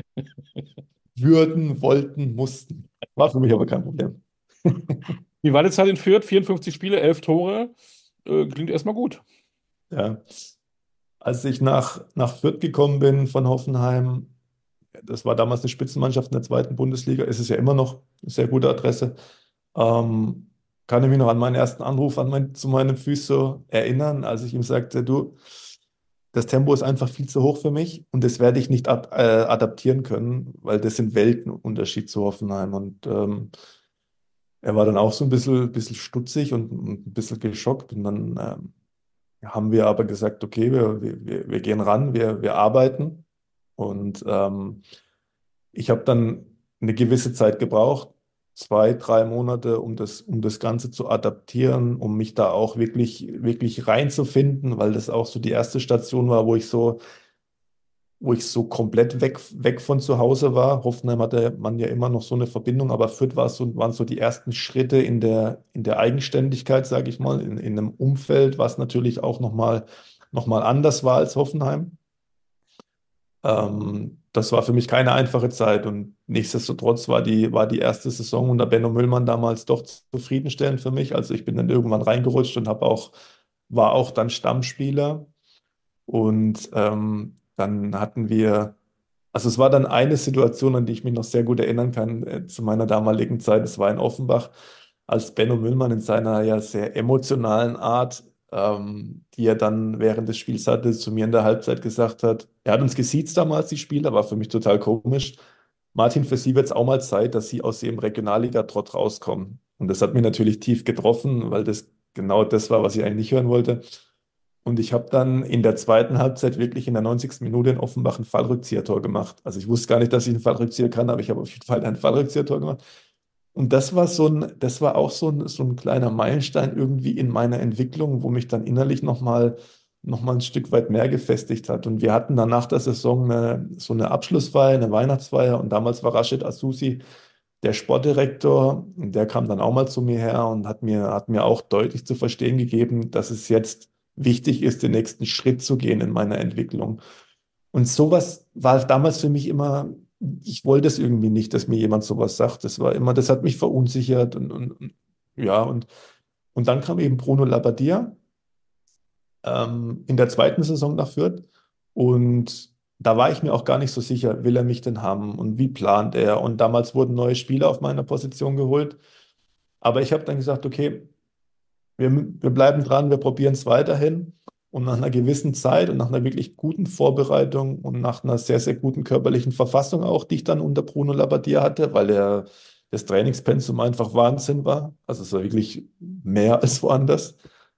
würden, wollten, mussten. War für mich aber kein Problem. Wie war die Zeit in Fürth? 54 Spiele, 11 Tore. Klingt erstmal gut. Ja. Als ich nach Fürth gekommen bin von Hoffenheim, das war damals eine Spitzenmannschaft in der zweiten Bundesliga, ist es ja immer noch eine sehr gute Adresse. Ähm, Kann ich mich noch an meinen ersten Anruf zu meinem Physio erinnern, als ich ihm sagte, du, das Tempo ist einfach viel zu hoch für mich und das werde ich nicht adaptieren können, weil das sind Weltenunterschied zu Hoffenheim. Und er war dann auch so ein bisschen stutzig und ein bisschen geschockt. Und dann haben wir aber gesagt, okay, wir gehen ran, wir arbeiten. Und ich habe dann eine gewisse Zeit gebraucht, 2, 3 Monate, um das Ganze zu adaptieren, um mich da auch wirklich reinzufinden, weil das auch so die erste Station war, wo ich so komplett weg von zu Hause war. Hoffenheim hatte man ja immer noch so eine Verbindung, aber Fürth waren so die ersten Schritte in der Eigenständigkeit, sage ich mal, in einem Umfeld, was natürlich auch noch mal anders war als Hoffenheim. Das war für mich keine einfache Zeit und nichtsdestotrotz war die erste Saison unter Benno Müllmann damals doch zufriedenstellend für mich. Also ich bin dann irgendwann reingerutscht und war auch dann Stammspieler und dann hatten wir, also es war dann eine Situation, an die ich mich noch sehr gut erinnern kann, zu meiner damaligen Zeit. Es war in Offenbach, als Benno Müllmann in seiner ja sehr emotionalen Art, die er dann während des Spiels hatte, zu mir in der Halbzeit gesagt hat, er hat uns gesiezt damals, die Spieler, war für mich total komisch. Martin, für Sie wird es auch mal Zeit, dass Sie aus Ihrem Regionalliga-Trott rauskommen. Und das hat mich natürlich tief getroffen, weil das genau das war, was ich eigentlich nicht hören wollte. Und ich habe dann in der zweiten Halbzeit wirklich in der 90. Minute in Offenbach ein Fallrückzieher-Tor gemacht. Also ich wusste gar nicht, dass ich einen Fallrückzieher kann, aber ich habe auf jeden Fall ein Fallrückzieher-Tor gemacht. Und das war auch so ein kleiner Meilenstein irgendwie in meiner Entwicklung, wo mich dann innerlich noch mal ein Stück weit mehr gefestigt hat. Und wir hatten dann nach der Saison so eine Abschlussfeier, eine Weihnachtsfeier. Und damals war Rashid Asusi der Sportdirektor. Und der kam dann auch mal zu mir her und hat mir auch deutlich zu verstehen gegeben, dass es jetzt wichtig ist, den nächsten Schritt zu gehen in meiner Entwicklung. Und sowas war damals für mich immer, ich wollte es irgendwie nicht, dass mir jemand sowas sagt. Das hat mich verunsichert und ja, und dann kam eben Bruno Labbadia in der zweiten Saison nach Fürth und da war ich mir auch gar nicht so sicher, will er mich denn haben und wie plant er? Und damals wurden neue Spieler auf meiner Position geholt. Aber ich habe dann gesagt, okay, wir bleiben dran, wir probieren es weiterhin. Und nach einer gewissen Zeit und nach einer wirklich guten Vorbereitung und nach einer sehr, sehr guten körperlichen Verfassung auch, die ich dann unter Bruno Labbadia hatte, weil das Trainingspensum einfach Wahnsinn war, also es war wirklich mehr als woanders,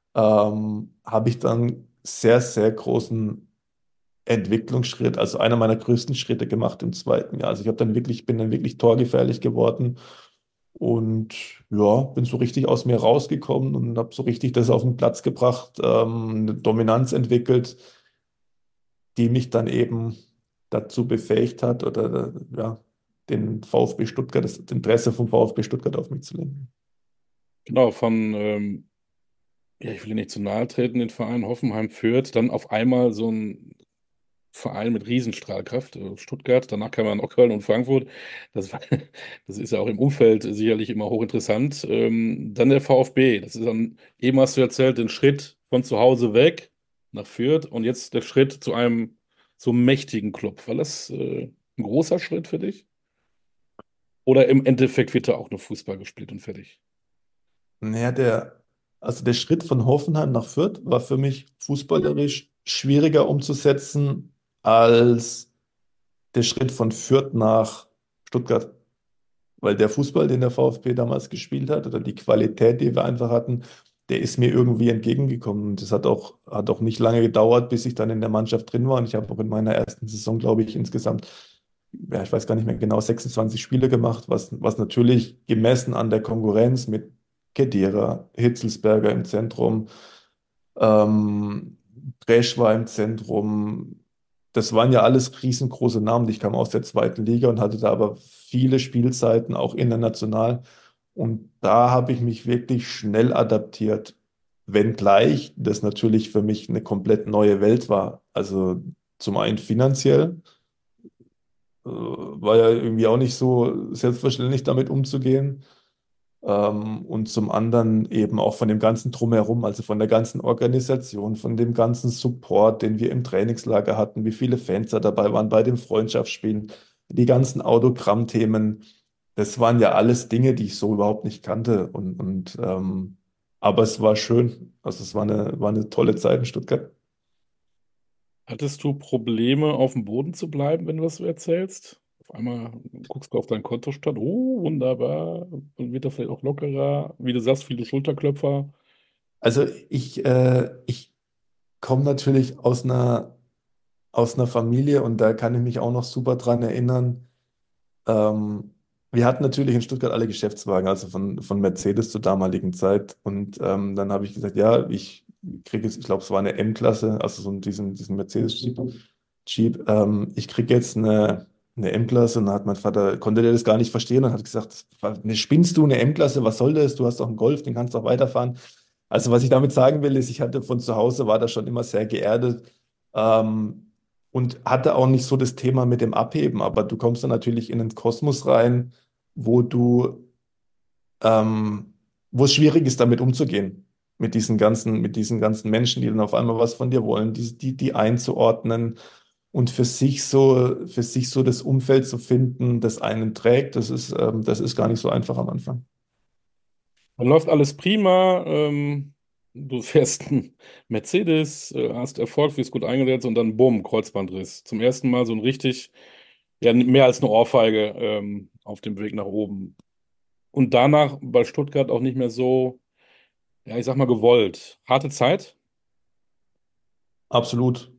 habe ich dann sehr, sehr großen Entwicklungsschritt, also einer meiner größten Schritte gemacht im zweiten Jahr. Also bin dann wirklich torgefährlich geworden und ja, bin so richtig aus mir rausgekommen und habe so richtig das auf den Platz gebracht, eine Dominanz entwickelt, die mich dann eben dazu befähigt hat oder ja, den VfB Stuttgart, das Interesse vom VfB Stuttgart auf mich zu lenken. Genau, ja, ich will nicht zu nahe treten, den Verein Hoffenheim führt, dann auf einmal so ein Verein mit Riesenstrahlkraft, Stuttgart, danach kam dann auch Köln und Frankfurt. Das war, das ist ja auch im Umfeld sicherlich immer hochinteressant. Dann der VfB, das ist dann, eben hast du erzählt, den Schritt von zu Hause weg nach Fürth und jetzt der Schritt zu einem so mächtigen Club. War das ein großer Schritt für dich? Oder im Endeffekt wird da auch nur Fußball gespielt und fertig? Naja, also der Schritt von Hoffenheim nach Fürth war für mich fußballerisch schwieriger umzusetzen als der Schritt von Fürth nach Stuttgart. Weil der Fußball, den der VfB damals gespielt hat, oder die Qualität, die wir einfach hatten, der ist mir irgendwie entgegengekommen. Und das hat auch nicht lange gedauert, bis ich dann in der Mannschaft drin war. Und ich habe auch in meiner ersten Saison, glaube ich, insgesamt, ja, ich weiß gar nicht mehr genau, 26 Spiele gemacht, was natürlich gemessen an der Konkurrenz mit Khedira, Hitzelsberger im Zentrum, ähm, Dresch war im Zentrum. Das waren ja alles riesengroße Namen. Ich kam aus der zweiten Liga und hatte da aber viele Spielzeiten, auch international. Und da habe ich mich wirklich schnell adaptiert, wenngleich das natürlich für mich eine komplett neue Welt war. Also zum einen finanziell, war ja irgendwie auch nicht so selbstverständlich damit umzugehen. Und zum anderen eben auch von dem ganzen Drumherum, also von der ganzen Organisation, von dem ganzen Support, den wir im Trainingslager hatten, wie viele Fans da dabei waren bei den Freundschaftsspielen, die ganzen Autogrammthemen, das waren ja alles Dinge, die ich so überhaupt nicht kannte. Aber es war schön. Also es war eine tolle Zeit in Stuttgart. Hattest du Probleme, auf dem Boden zu bleiben, wenn du was so erzählst? Auf einmal guckst du auf deinen Kontostand, oh, wunderbar, und wird das vielleicht auch lockerer? Wie du sagst, viele Schulterklopfer. Also ich komme natürlich aus einer Familie und da kann ich mich auch noch super dran erinnern. Ähm, Wir hatten natürlich in Stuttgart alle Geschäftswagen, also von Mercedes zur damaligen Zeit. Und dann habe ich gesagt, ja, ich kriege jetzt, ich glaube, es war eine M-Klasse, also so diesen Mercedes-Jeep. Jeep, ich kriege jetzt eine M-Klasse und dann hat mein Vater, konnte der das gar nicht verstehen und hat gesagt, ne, spinnst du eine M-Klasse, was soll das? Du hast doch einen Golf, den kannst du auch weiterfahren. Also was ich damit sagen will, ist, ich hatte von zu Hause, war da schon immer sehr geerdet. Ähm, und hatte auch nicht so das Thema mit dem Abheben, aber du kommst dann natürlich in einen Kosmos rein, wo du, wo es schwierig ist, damit umzugehen, mit diesen ganzen Menschen, die dann auf einmal was von dir wollen, die einzuordnen und für sich so das Umfeld zu finden, das einen trägt, das ist gar nicht so einfach am Anfang. Dann läuft alles prima. Du fährst einen Mercedes, hast Erfolg, wirst gut eingesetzt und dann bumm, Kreuzbandriss. Zum ersten Mal so ein richtig, ja, mehr als eine Ohrfeige auf dem Weg nach oben. Und danach bei Stuttgart auch nicht mehr so, ja, ich sag mal, gewollt. Harte Zeit. Absolut.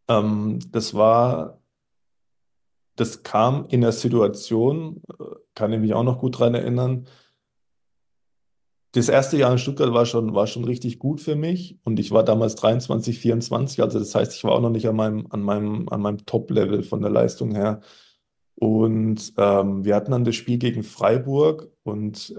Das kam in der Situation, kann ich mich auch noch gut dran erinnern. Das erste Jahr in Stuttgart war schon richtig gut für mich und ich war damals 23, 24, also das heißt, ich war auch noch nicht an meinem Top-Level von der Leistung her. Und wir hatten dann das Spiel gegen Freiburg und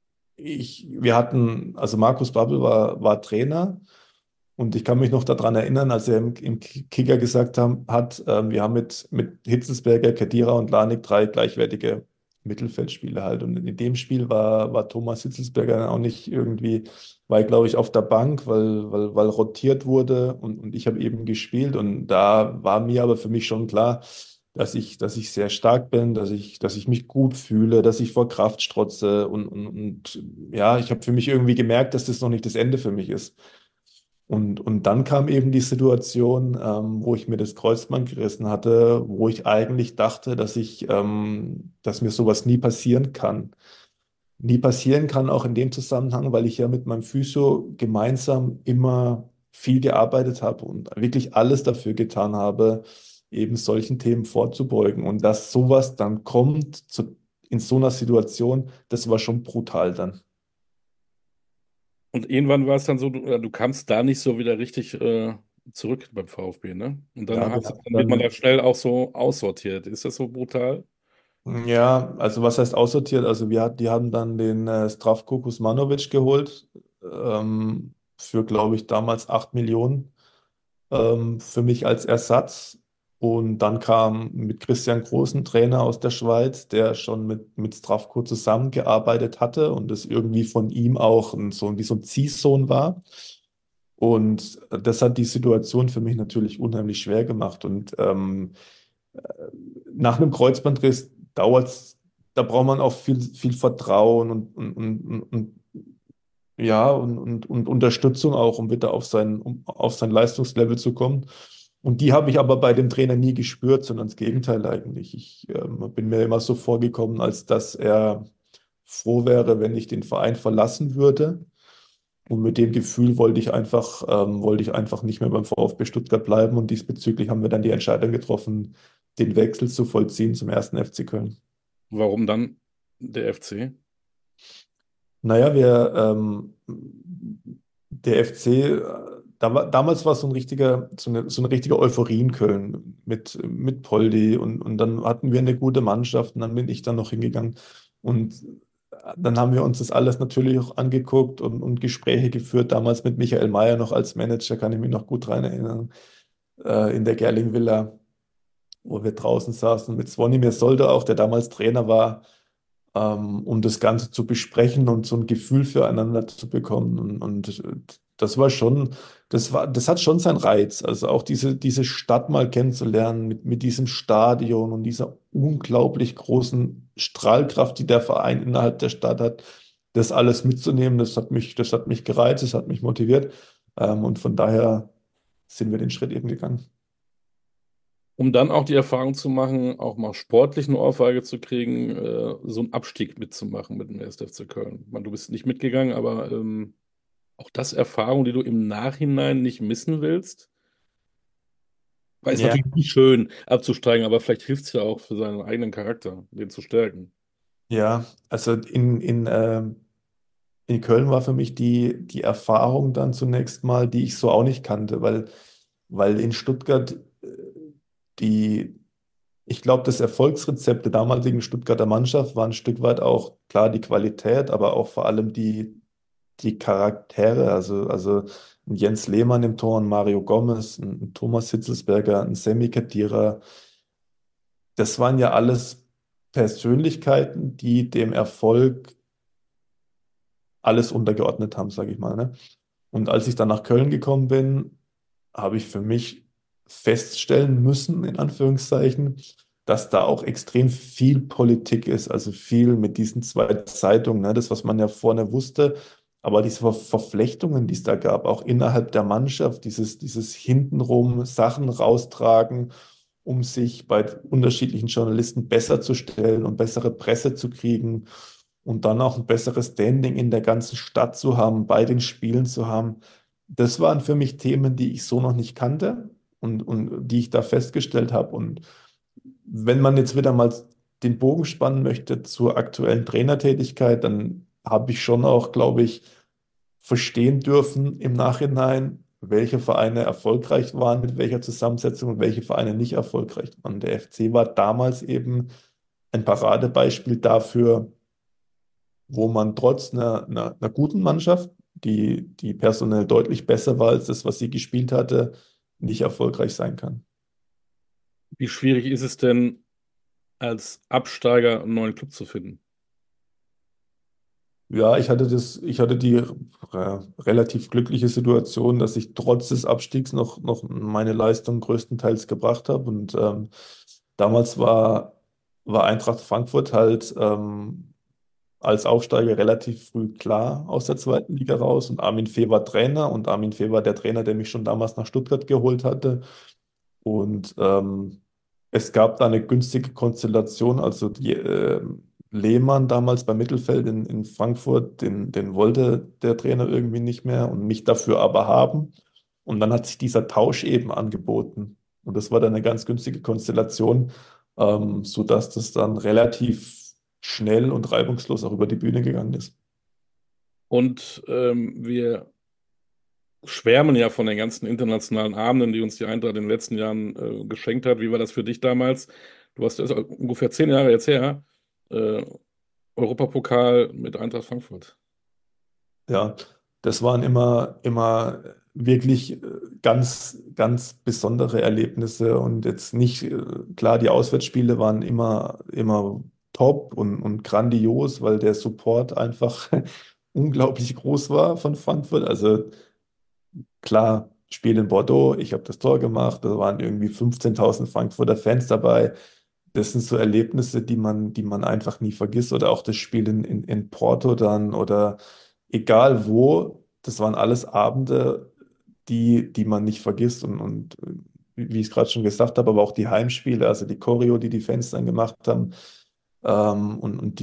also Markus Babbel war Trainer und ich kann mich noch daran erinnern, als er im Kicker gesagt hat, wir haben mit Hitzelsberger, Khedira und Lanik drei gleichwertige Mittelfeldspieler halt. Und in dem Spiel war Thomas Hitzelsberger dann auch nicht irgendwie, war, glaube ich, auf der Bank, weil rotiert wurde und ich habe eben gespielt. Und da war mir aber für mich schon klar, dass ich sehr stark bin, dass ich mich gut fühle, dass ich vor Kraft strotze und ja, ich habe für mich irgendwie gemerkt, dass das noch nicht das Ende für mich ist. Und dann kam eben die Situation, wo ich mir das Kreuzband gerissen hatte, wo ich eigentlich dachte, dass mir sowas nie passieren kann. Nie passieren kann, auch in dem Zusammenhang, weil ich ja mit meinem Physio gemeinsam immer viel gearbeitet habe und wirklich alles dafür getan habe, eben solchen Themen vorzubeugen. Und dass sowas dann kommt in so einer Situation, das war schon brutal dann. Und irgendwann war es dann so, du kamst da nicht so wieder richtig zurück beim VfB, ne? Und dann, Ja, wir dann hatten wird man dann da schnell auch so aussortiert. Ist das so brutal? Ja, also was heißt aussortiert? Also die haben dann den Zdravko Kuzmanovic geholt, für, glaube ich, damals 8 Millionen für mich als Ersatz. Und dann kam mit Christian Groß ein Trainer aus der Schweiz, der schon mit Zdravko zusammengearbeitet hatte und es irgendwie von ihm auch wie so ein Ziehsohn war. Und das hat die Situation für mich natürlich unheimlich schwer gemacht. Und nach einem Kreuzbandriss dauert's, da braucht man auch viel Vertrauen und ja, und Unterstützung auch, um wieder auf sein Leistungslevel zu kommen. Und die habe ich aber bei dem Trainer nie gespürt, sondern das Gegenteil eigentlich. Ich bin mir immer so vorgekommen, als dass er froh wäre, wenn ich den Verein verlassen würde. Und mit dem Gefühl wollte ich einfach nicht mehr beim VfB Stuttgart bleiben. Und diesbezüglich haben wir dann die Entscheidung getroffen, den Wechsel zu vollziehen zum ersten FC Köln. Warum dann der FC? Naja, der FC, damals war es so eine richtige Euphorie in Köln mit Poldi und dann hatten wir eine gute Mannschaft und dann bin ich dann noch hingegangen und dann haben wir uns das alles natürlich auch angeguckt und Gespräche geführt, damals mit Michael Mayer noch als Manager, kann ich mich noch gut dran erinnern, in der Gerling Villa, wo wir draußen saßen mit Zvonimir Solda auch, der damals Trainer war, um das Ganze zu besprechen und so ein Gefühl füreinander zu bekommen. Das war schon, das hat schon seinen Reiz. Also auch diese Stadt mal kennenzulernen mit diesem Stadion und dieser unglaublich großen Strahlkraft, die der Verein innerhalb der Stadt hat, das alles mitzunehmen, das hat mich gereizt, das hat mich motiviert. Und von daher sind wir den Schritt eben gegangen. Um dann auch die Erfahrung zu machen, auch mal sportlich eine Ohrfeige zu kriegen, so einen Abstieg mitzumachen mit dem 1. FC Köln. Ich meine, du bist nicht mitgegangen, aber auch das Erfahrung, die du im Nachhinein nicht missen willst. Weil es Ja, natürlich nicht schön abzusteigen, aber vielleicht hilft es ja auch für seinen eigenen Charakter, den zu stärken. ja, also in Köln war für mich die Erfahrung dann zunächst mal, die ich so auch nicht kannte, weil in Stuttgart die, ich glaube, das Erfolgsrezept der damaligen Stuttgarter Mannschaft war ein Stück weit auch klar die Qualität, aber auch vor allem die Charaktere. Also ein Jens Lehmann im Tor, ein Mario Gomez, ein Thomas Hitzelsberger, ein Semi Khedira. Das waren ja alles Persönlichkeiten, die dem Erfolg alles untergeordnet haben, sage ich mal, ne? Und als ich dann nach Köln gekommen bin, habe ich für mich feststellen müssen, in Anführungszeichen, dass da auch extrem viel Politik ist, also viel mit diesen zwei Zeitungen, ne, das, was man ja vorne wusste, aber diese Verflechtungen, die es da gab, auch innerhalb der Mannschaft, dieses hintenrum Sachen raustragen, um sich bei unterschiedlichen Journalisten besser zu stellen und bessere Presse zu kriegen und dann auch ein besseres Standing in der ganzen Stadt zu haben, bei den Spielen zu haben. Das waren für mich Themen, die ich so noch nicht kannte und die ich da festgestellt habe. Und wenn man jetzt wieder mal den Bogen spannen möchte zur aktuellen Trainertätigkeit, dann habe ich schon auch, glaube ich, verstehen dürfen im Nachhinein, welche Vereine erfolgreich waren, mit welcher Zusammensetzung und welche Vereine nicht erfolgreich waren. Der FC war damals eben ein Paradebeispiel dafür, wo man trotz einer guten Mannschaft, die personell deutlich besser war als das, was sie gespielt hatte, nicht erfolgreich sein kann. Wie schwierig ist es denn, als Absteiger einen neuen Club zu finden? Ja, ich hatte die relativ glückliche Situation, dass ich trotz des Abstiegs noch meine Leistung größtenteils gebracht habe. Und damals war Eintracht Frankfurt halt als Aufsteiger relativ früh klar aus der zweiten Liga raus. Und Armin Fee war Trainer und Armin Fee war der Trainer, der mich schon damals nach Stuttgart geholt hatte. Und es gab da eine günstige Konstellation. Also Lehmann damals bei Mittelfeld in Frankfurt, den wollte der Trainer irgendwie nicht mehr und mich dafür aber haben. Und dann hat sich dieser Tausch eben angeboten. Und das war dann eine ganz günstige Konstellation, sodass das dann relativ schnell und reibungslos auch über die Bühne gegangen ist. Und wir schwärmen ja von den ganzen internationalen Abenden, die uns die Eintracht in den letzten Jahren geschenkt hat. Wie war das für dich damals? Du hast das ist ungefähr 10 Jahre jetzt her. Äh, Europapokal mit Eintracht Frankfurt. Ja, das waren immer wirklich ganz besondere Erlebnisse und jetzt nicht, klar, die Auswärtsspiele waren immer top und grandios, weil der Support einfach unglaublich groß war von Frankfurt. Also klar, Spiel in Bordeaux, ich habe das Tor gemacht, da waren irgendwie 15.000 Frankfurter Fans dabei. Das sind so Erlebnisse, die man einfach nie vergisst. Oder auch das Spiel in Porto dann oder egal wo, das waren alles Abende, die man nicht vergisst. Und wie ich es gerade schon gesagt habe, aber auch die Heimspiele, also die Choreo, die die Fans dann gemacht haben, und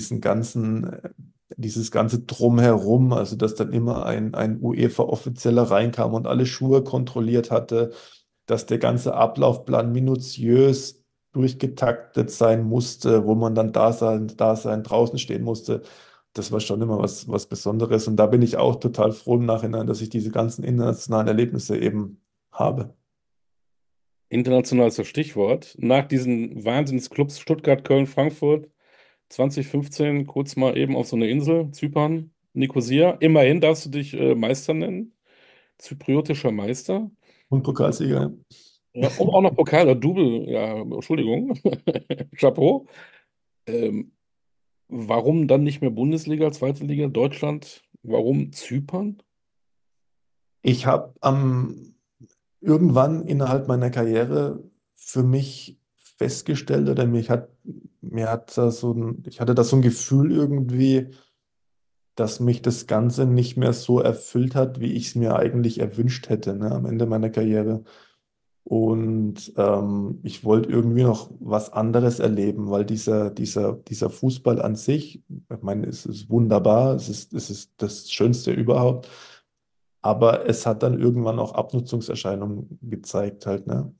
dieses ganze Drumherum, also dass dann immer ein UEFA-Offizieller reinkam und alle Schuhe kontrolliert hatte, dass der ganze Ablaufplan minutiös durchgetaktet sein musste, wo man dann da sein, draußen stehen musste. Das war schon immer was Besonderes. Und da bin ich auch total froh im Nachhinein, dass ich diese ganzen internationalen Erlebnisse eben habe. International ist das Stichwort. Nach diesen Wahnsinnsclubs Stuttgart, Köln, Frankfurt 2015 kurz mal eben auf so eine Insel, Zypern, Nikosia. Immerhin darfst du dich Meister nennen, zypriotischer Meister. Und Pokalsieger. Ja, und auch noch Pokal, Double, ja, Entschuldigung, Chapeau. Ähm, Warum dann nicht mehr Bundesliga, zweite Liga, Deutschland? Warum Zypern? Ich habe irgendwann innerhalb meiner Karriere für mich festgestellt oder mir hat da ich hatte da so ein Gefühl irgendwie, dass mich das Ganze nicht mehr so erfüllt hat, wie ich es mir eigentlich erwünscht hätte, ne, am Ende meiner Karriere. Und ich wollte irgendwie noch was anderes erleben, weil dieser Fußball an sich, ich meine, es ist wunderbar, es ist das Schönste überhaupt, aber es hat dann irgendwann auch Abnutzungserscheinungen gezeigt halt, ne?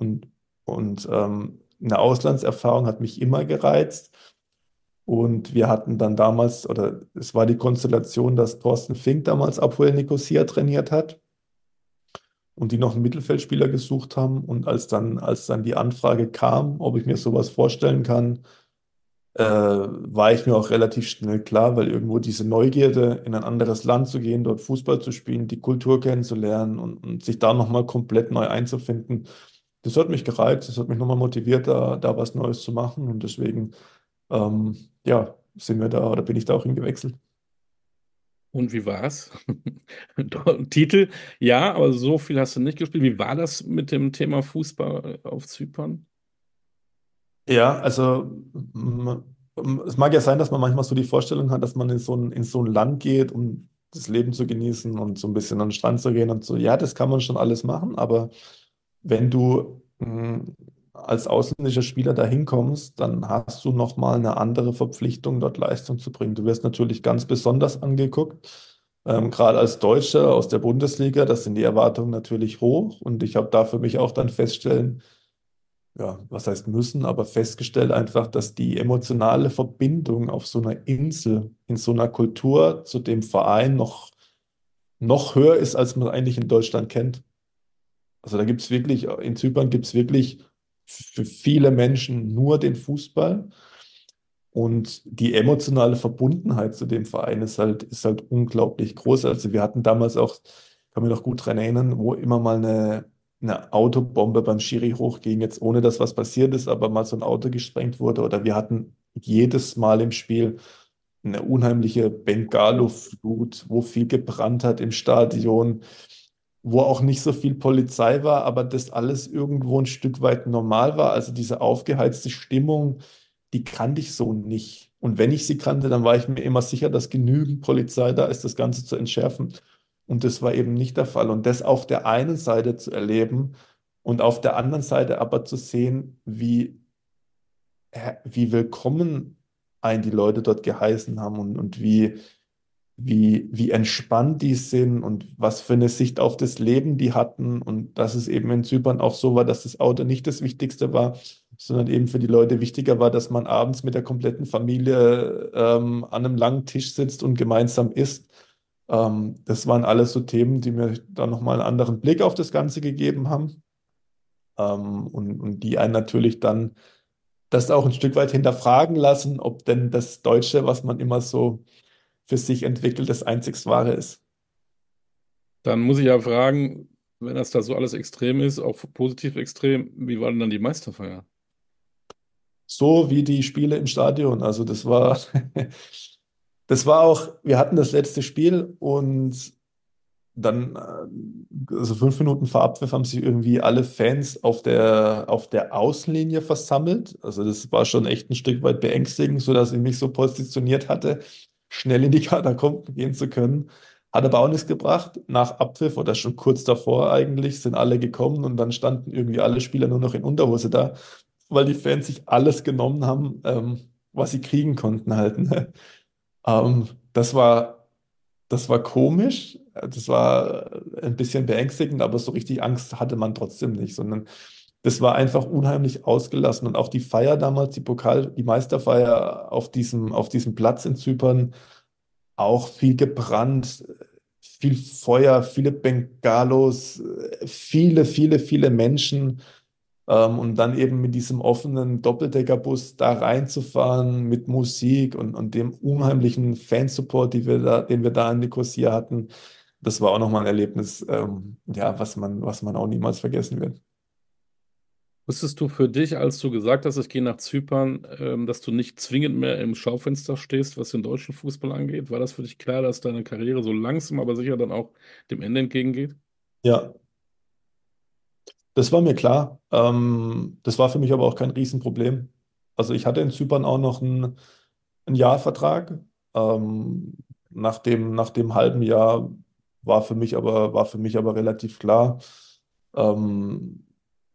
Und eine Auslandserfahrung hat mich immer gereizt. Und wir hatten dann damals, oder es war die Konstellation, dass Thorsten Fink damals Apoel Nicosia trainiert hat und die noch einen Mittelfeldspieler gesucht haben. Und als dann die Anfrage kam, ob ich mir sowas vorstellen kann, war ich mir auch relativ schnell klar, weil irgendwo diese Neugierde, in ein anderes Land zu gehen, dort Fußball zu spielen, die Kultur kennenzulernen und sich da nochmal komplett neu einzufinden, das hat mich gereizt, das hat mich nochmal motiviert, da was Neues zu machen. Und deswegen, ja, sind wir da oder bin ich da auch hingewechselt. Und wie war's? Titel, ja, aber so viel hast du nicht gespielt. Wie war das mit dem Thema Fußball auf Zypern? Ja, also es mag ja sein, dass man manchmal so die Vorstellung hat, dass man in so ein Land geht, um das Leben zu genießen und so ein bisschen an den Strand zu gehen und so. Ja, das kann man schon alles machen, aber wenn du als ausländischer Spieler da hinkommst, dann hast du nochmal eine andere Verpflichtung, dort Leistung zu bringen. Du wirst natürlich ganz besonders angeguckt. Gerade als Deutscher aus der Bundesliga, das sind die Erwartungen natürlich hoch und ich habe da für mich auch dann feststellen, ja, was heißt müssen, aber festgestellt einfach, dass die emotionale Verbindung auf so einer Insel, in so einer Kultur zu dem Verein noch höher ist, als man eigentlich in Deutschland kennt. Also da gibt es wirklich, in Zypern gibt es wirklich für viele Menschen nur den Fußball und die emotionale Verbundenheit zu dem Verein ist halt unglaublich groß. Also wir hatten damals auch, kann mich noch gut dran erinnern, wo immer mal eine Autobombe beim Schiri hochging, jetzt ohne dass was passiert ist, aber mal so ein Auto gesprengt wurde. Oder wir hatten jedes Mal im Spiel eine unheimliche Bengalo-Flut, wo viel gebrannt hat im Stadion, wo auch nicht so viel Polizei war, aber das alles irgendwo ein Stück weit normal war. Also diese aufgeheizte Stimmung, die kannte ich so nicht. Und wenn ich sie kannte, dann war ich mir immer sicher, dass genügend Polizei da ist, das Ganze zu entschärfen. Und das war eben nicht der Fall. Und das auf der einen Seite zu erleben und auf der anderen Seite aber zu sehen, wie willkommen einen die Leute dort geheißen haben und wie entspannt die sind und was für eine Sicht auf das Leben die hatten und dass es eben in Zypern auch so war, dass das Auto nicht das Wichtigste war, sondern eben für die Leute wichtiger war, dass man abends mit der kompletten Familie an einem langen Tisch sitzt und gemeinsam isst. Das waren alles so Themen, die mir dann nochmal einen anderen Blick auf das Ganze gegeben haben und die einen natürlich dann das auch ein Stück weit hinterfragen lassen, ob denn das Deutsche, was man immer so für sich entwickelt, das einzig Wahre ist. Dann muss ich ja fragen, wenn das da so alles extrem ist, auch positiv extrem, wie war denn dann die Meisterfeier? So wie die Spiele im Stadion. Also das war auch, wir hatten das letzte Spiel und dann, also 5 Minuten vor Abpfiff haben sich irgendwie alle Fans auf der Außenlinie versammelt. Also das war schon echt ein Stück weit beängstigend, sodass ich mich so positioniert hatte, schnell in die Katakomben gehen zu können. Hat aber auch nichts gebracht. Nach Abpfiff oder schon kurz davor eigentlich sind alle gekommen und dann standen irgendwie alle Spieler nur noch in Unterhose da, weil die Fans sich alles genommen haben, was sie kriegen konnten halt. Ne? Ähm, das war, das war komisch, das war ein bisschen beängstigend, aber so richtig Angst hatte man trotzdem nicht, sondern das war einfach unheimlich ausgelassen. Und auch die Feier damals, die Meisterfeier auf diesem Platz in Zypern, auch viel gebrannt, viel Feuer, viele Bengalos, viele, viele, viele Menschen. Und dann eben mit diesem offenen Doppeldeckerbus da reinzufahren mit Musik und dem unheimlichen Fansupport, den wir da in Nicosia hatten, das war auch nochmal ein Erlebnis, ja, was man auch niemals vergessen wird. Wusstest du für dich, als du gesagt hast, ich gehe nach Zypern, dass du nicht zwingend mehr im Schaufenster stehst, was den deutschen Fußball angeht? War das für dich klar, dass deine Karriere so langsam, aber sicher dann auch dem Ende entgegengeht? Ja, das war mir klar. Das war für mich aber auch kein Riesenproblem. Also ich hatte in Zypern auch noch einen Jahrvertrag. Ähm, nach dem halben Jahr war für mich aber relativ klar. Ähm,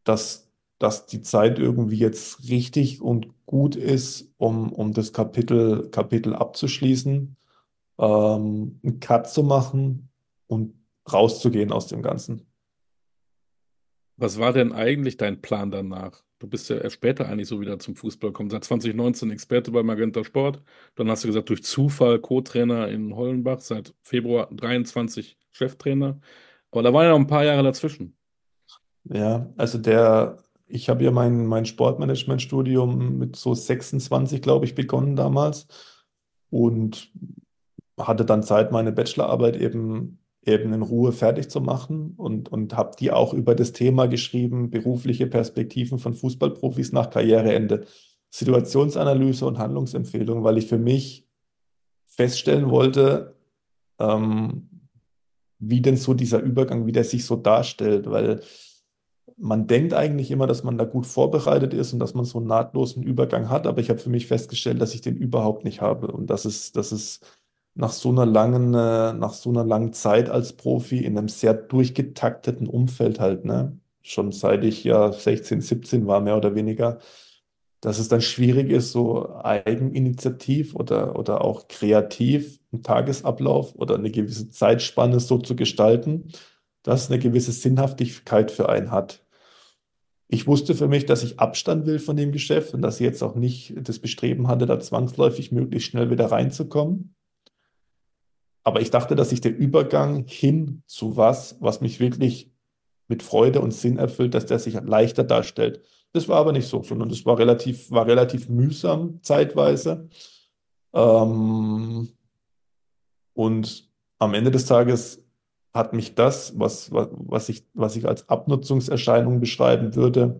dass, dass die Zeit irgendwie jetzt richtig und gut ist, um das Kapitel abzuschließen, einen Cut zu machen und rauszugehen aus dem Ganzen. Was war denn eigentlich dein Plan danach? Du bist ja erst später eigentlich so wieder zum Fußball gekommen. Seit 2019 Experte bei Magenta Sport. Dann hast du gesagt, durch Zufall Co-Trainer in Hollenbach, seit Februar 23 Cheftrainer. Aber da waren ja noch ein paar Jahre dazwischen. Ja, ich habe ja mein Sportmanagement-Studium mit so 26, glaube ich, begonnen damals und hatte dann Zeit, meine Bachelorarbeit eben in Ruhe fertig zu machen und habe die auch über das Thema geschrieben, berufliche Perspektiven von Fußballprofis nach Karriereende, Situationsanalyse und Handlungsempfehlung, weil ich für mich feststellen wollte, ähm, wie denn so dieser Übergang, wie der sich so darstellt, weil man denkt eigentlich immer, dass man da gut vorbereitet ist und dass man so einen nahtlosen Übergang hat, aber ich habe für mich festgestellt, dass ich den überhaupt nicht habe und dass es nach so einer langen Zeit als Profi in einem sehr durchgetakteten Umfeld halt, ne, schon seit ich ja 16, 17 war, mehr oder weniger, dass es dann schwierig ist, so eigeninitiativ oder auch kreativ einen Tagesablauf oder eine gewisse Zeitspanne so zu gestalten, dass es eine gewisse Sinnhaftigkeit für einen hat. Ich wusste für mich, dass ich Abstand will von dem Geschäft und dass ich jetzt auch nicht das Bestreben hatte, da zwangsläufig möglichst schnell wieder reinzukommen. Aber ich dachte, dass sich der Übergang hin zu was mich wirklich mit Freude und Sinn erfüllt, dass der sich leichter darstellt. Das war aber nicht so, sondern das war relativ mühsam zeitweise. Ähm, und am Ende des Tages hat mich das, was ich als Abnutzungserscheinung beschreiben würde,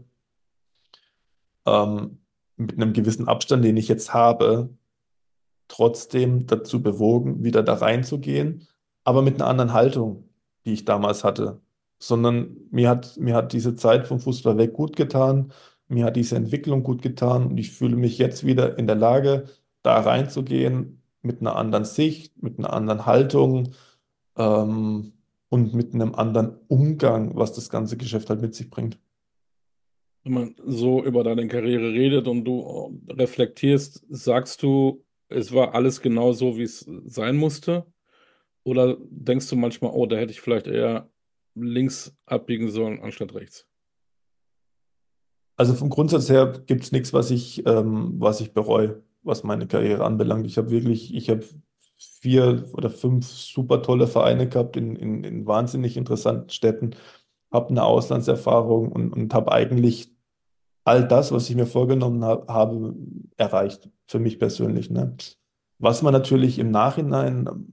ähm, mit einem gewissen Abstand, den ich jetzt habe, trotzdem dazu bewogen, wieder da reinzugehen, aber mit einer anderen Haltung, die ich damals hatte. Sondern mir hat diese Zeit vom Fußball weg gut getan, mir hat diese Entwicklung gut getan und ich fühle mich jetzt wieder in der Lage, da reinzugehen mit einer anderen Sicht, mit einer anderen Haltung, ähm, und mit einem anderen Umgang, was das ganze Geschäft halt mit sich bringt. Wenn man so über deine Karriere redet und du reflektierst, sagst du, es war alles genau so, wie es sein musste? Oder denkst du manchmal, oh, da hätte ich vielleicht eher links abbiegen sollen anstatt rechts? Also vom Grundsatz her gibt es nichts, was ich bereue, was meine Karriere anbelangt. Ich habe 4 oder 5 super tolle Vereine gehabt in wahnsinnig interessanten Städten, habe eine Auslandserfahrung und habe eigentlich all das, was ich mir vorgenommen habe, erreicht, für mich persönlich. Ne? Was man natürlich im Nachhinein,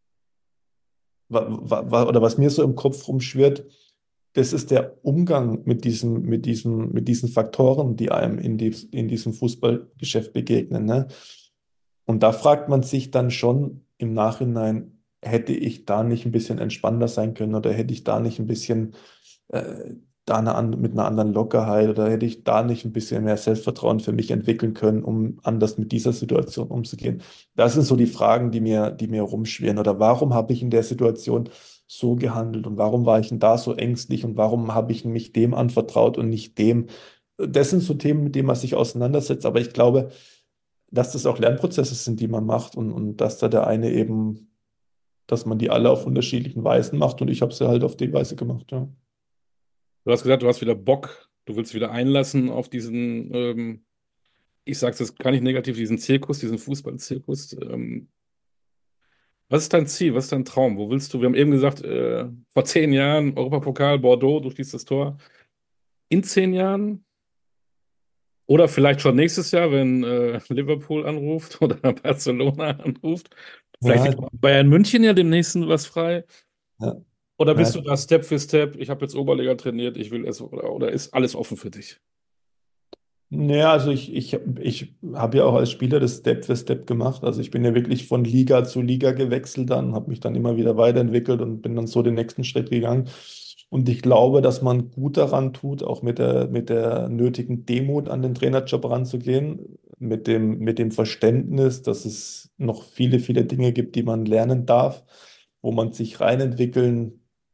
oder was mir so im Kopf rumschwirrt, das ist der Umgang mit diesen Faktoren, die einem in diesem Fußballgeschäft begegnen. Ne? Und da fragt man sich dann schon im Nachhinein, hätte ich da nicht ein bisschen entspannter sein können oder hätte ich da nicht ein bisschen äh, mit einer anderen Lockerheit oder hätte ich da nicht ein bisschen mehr Selbstvertrauen für mich entwickeln können, um anders mit dieser Situation umzugehen? Das sind so die Fragen, die mir rumschwirren. Oder warum habe ich in der Situation so gehandelt und warum war ich denn da so ängstlich und warum habe ich mich dem anvertraut und nicht dem? Das sind so Themen, mit denen man sich auseinandersetzt. Aber ich glaube, dass das auch Lernprozesse sind, die man macht und dass da der eine eben, dass man die alle auf unterschiedlichen Weisen macht und ich habe sie halt auf die Weise gemacht, ja. Du hast gesagt, du hast wieder Bock, du willst wieder einlassen auf diesen, ich sage es jetzt gar nicht negativ, diesen Zirkus, diesen Fußballzirkus. Was ist dein Ziel? Was ist dein Traum? Wo willst du? Wir haben eben gesagt, vor 10 Jahren Europapokal, Bordeaux, du schießt das Tor. In 10 Jahren oder vielleicht schon nächstes Jahr, wenn Liverpool anruft oder Barcelona anruft. Vielleicht Ja, wird auch Bayern München ja demnächst was frei. ja, Oder bist du ja. da Step für Step? Ich habe jetzt Oberliga trainiert, ich will es, oder ist alles offen für dich? Naja, also ich habe ja auch als Spieler das Step für Step gemacht. Also ich bin ja wirklich von Liga zu Liga gewechselt dann, habe mich dann immer wieder weiterentwickelt und bin dann so den nächsten Schritt gegangen. Und ich glaube, dass man gut daran tut, auch mit der nötigen Demut an den Trainerjob ranzugehen, mit dem Verständnis, dass es noch viele Dinge gibt, die man lernen darf, wo man sich reinentwickeln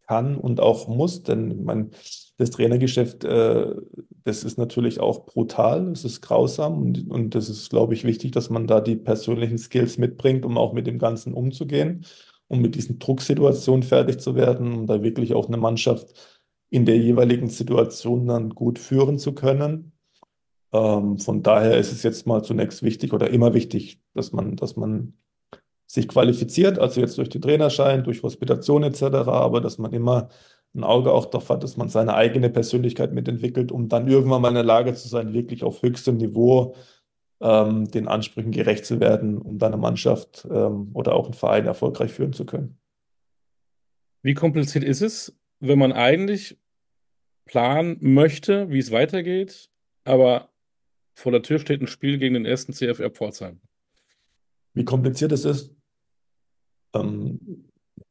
kann und auch muss, denn das Trainergeschäft, das ist natürlich auch brutal, es ist grausam und das ist, glaube ich, wichtig, dass man da die persönlichen Skills mitbringt, um auch mit dem Ganzen umzugehen, um mit diesen Drucksituationen fertig zu werden, um da wirklich auch eine Mannschaft in der jeweiligen Situation dann gut führen zu können. Von daher ist es jetzt mal zunächst wichtig oder immer wichtig, dass man sich qualifiziert, also jetzt durch den Trainerschein, durch Hospitation etc., aber dass man immer ein Auge auch darauf hat, dass man seine eigene Persönlichkeit mitentwickelt, um dann irgendwann mal in der Lage zu sein, wirklich auf höchstem Niveau den Ansprüchen gerecht zu werden, um dann eine Mannschaft oder auch einen Verein erfolgreich führen zu können. Wie kompliziert ist es, wenn man eigentlich planen möchte, wie es weitergeht, aber vor der Tür steht ein Spiel gegen den ersten CFR Pforzheim? Wie kompliziert es ist? Ähm,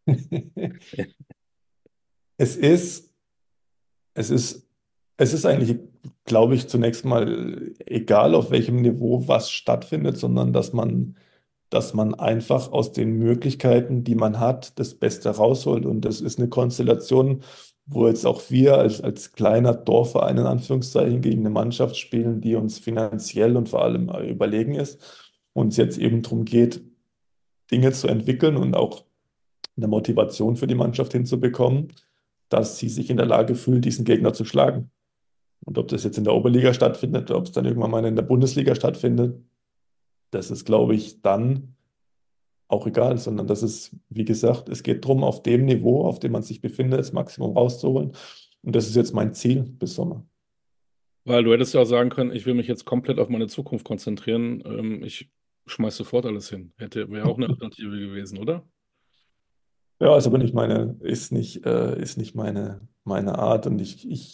es ist, es ist, es ist eigentlich, glaube ich, zunächst mal egal, auf welchem Niveau was stattfindet, sondern dass man einfach aus den Möglichkeiten, die man hat, das Beste rausholt. Und das ist eine Konstellation, wo jetzt auch wir als kleiner Dorfverein in Anführungszeichen gegen eine Mannschaft spielen, die uns finanziell und vor allem überlegen ist. Und es jetzt eben darum geht, Dinge zu entwickeln und auch eine Motivation für die Mannschaft hinzubekommen, dass sie sich in der Lage fühlt, diesen Gegner zu schlagen. Und ob das jetzt in der Oberliga stattfindet, oder ob es dann irgendwann mal in der Bundesliga stattfindet, das ist, glaube ich, dann auch egal, sondern das ist, wie gesagt, es geht darum, auf dem Niveau, auf dem man sich befindet, das Maximum rauszuholen. Und das ist jetzt mein Ziel bis Sommer. Weil du hättest ja auch sagen können, ich will mich jetzt komplett auf meine Zukunft konzentrieren. Ich schmeiß sofort alles hin. Wäre auch eine Alternative gewesen, oder? Ja, also bin ich meine, ist nicht meine Art und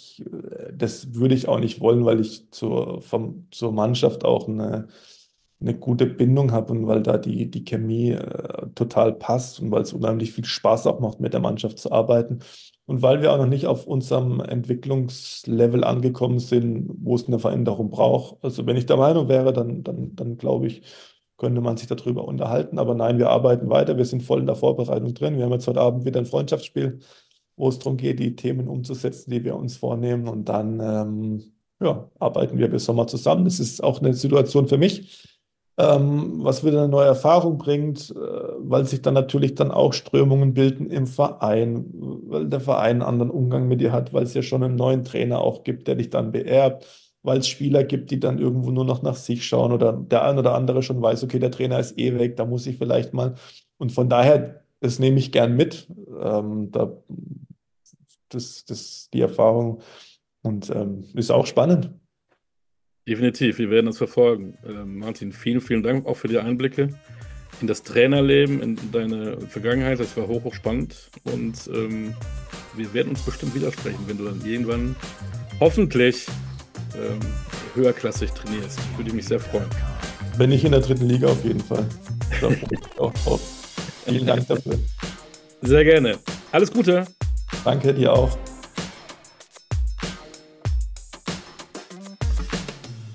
das würde ich auch nicht wollen, weil ich zur Mannschaft auch eine gute Bindung habe und weil da die Chemie total passt und weil es unheimlich viel Spaß auch macht, mit der Mannschaft zu arbeiten und weil wir auch noch nicht auf unserem Entwicklungslevel angekommen sind, wo es eine Veränderung braucht. Also wenn ich der Meinung wäre, dann glaube ich, könnte man sich darüber unterhalten. Aber nein, wir arbeiten weiter, wir sind voll in der Vorbereitung drin. Wir haben jetzt heute Abend wieder ein Freundschaftsspiel, wo es darum geht, die Themen umzusetzen, die wir uns vornehmen. Und dann ja, arbeiten wir bis Sommer zusammen. Das ist auch eine Situation für mich, was wieder eine neue Erfahrung bringt, weil sich dann natürlich dann auch Strömungen bilden im Verein, weil der Verein einen anderen Umgang mit dir hat, weil es ja schon einen neuen Trainer auch gibt, der dich dann beerbt, weil es Spieler gibt, die dann irgendwo nur noch nach sich schauen oder der ein oder andere schon weiß, okay, der Trainer ist eh weg, da muss ich vielleicht mal. Und von daher, das nehme ich gern mit, das die Erfahrung und ist auch spannend. Definitiv, wir werden das verfolgen. Martin, vielen, vielen Dank auch für die Einblicke in das Trainerleben, in deine Vergangenheit. Das war hoch spannend und wir werden uns bestimmt widersprechen, wenn du dann irgendwann hoffentlich höherklassig trainierst. Würde ich mich sehr freuen. Bin ich in der dritten Liga auf jeden Fall. Da freue ich mich auch drauf. Vielen Dank dafür. Sehr gerne. Alles Gute. Danke dir auch.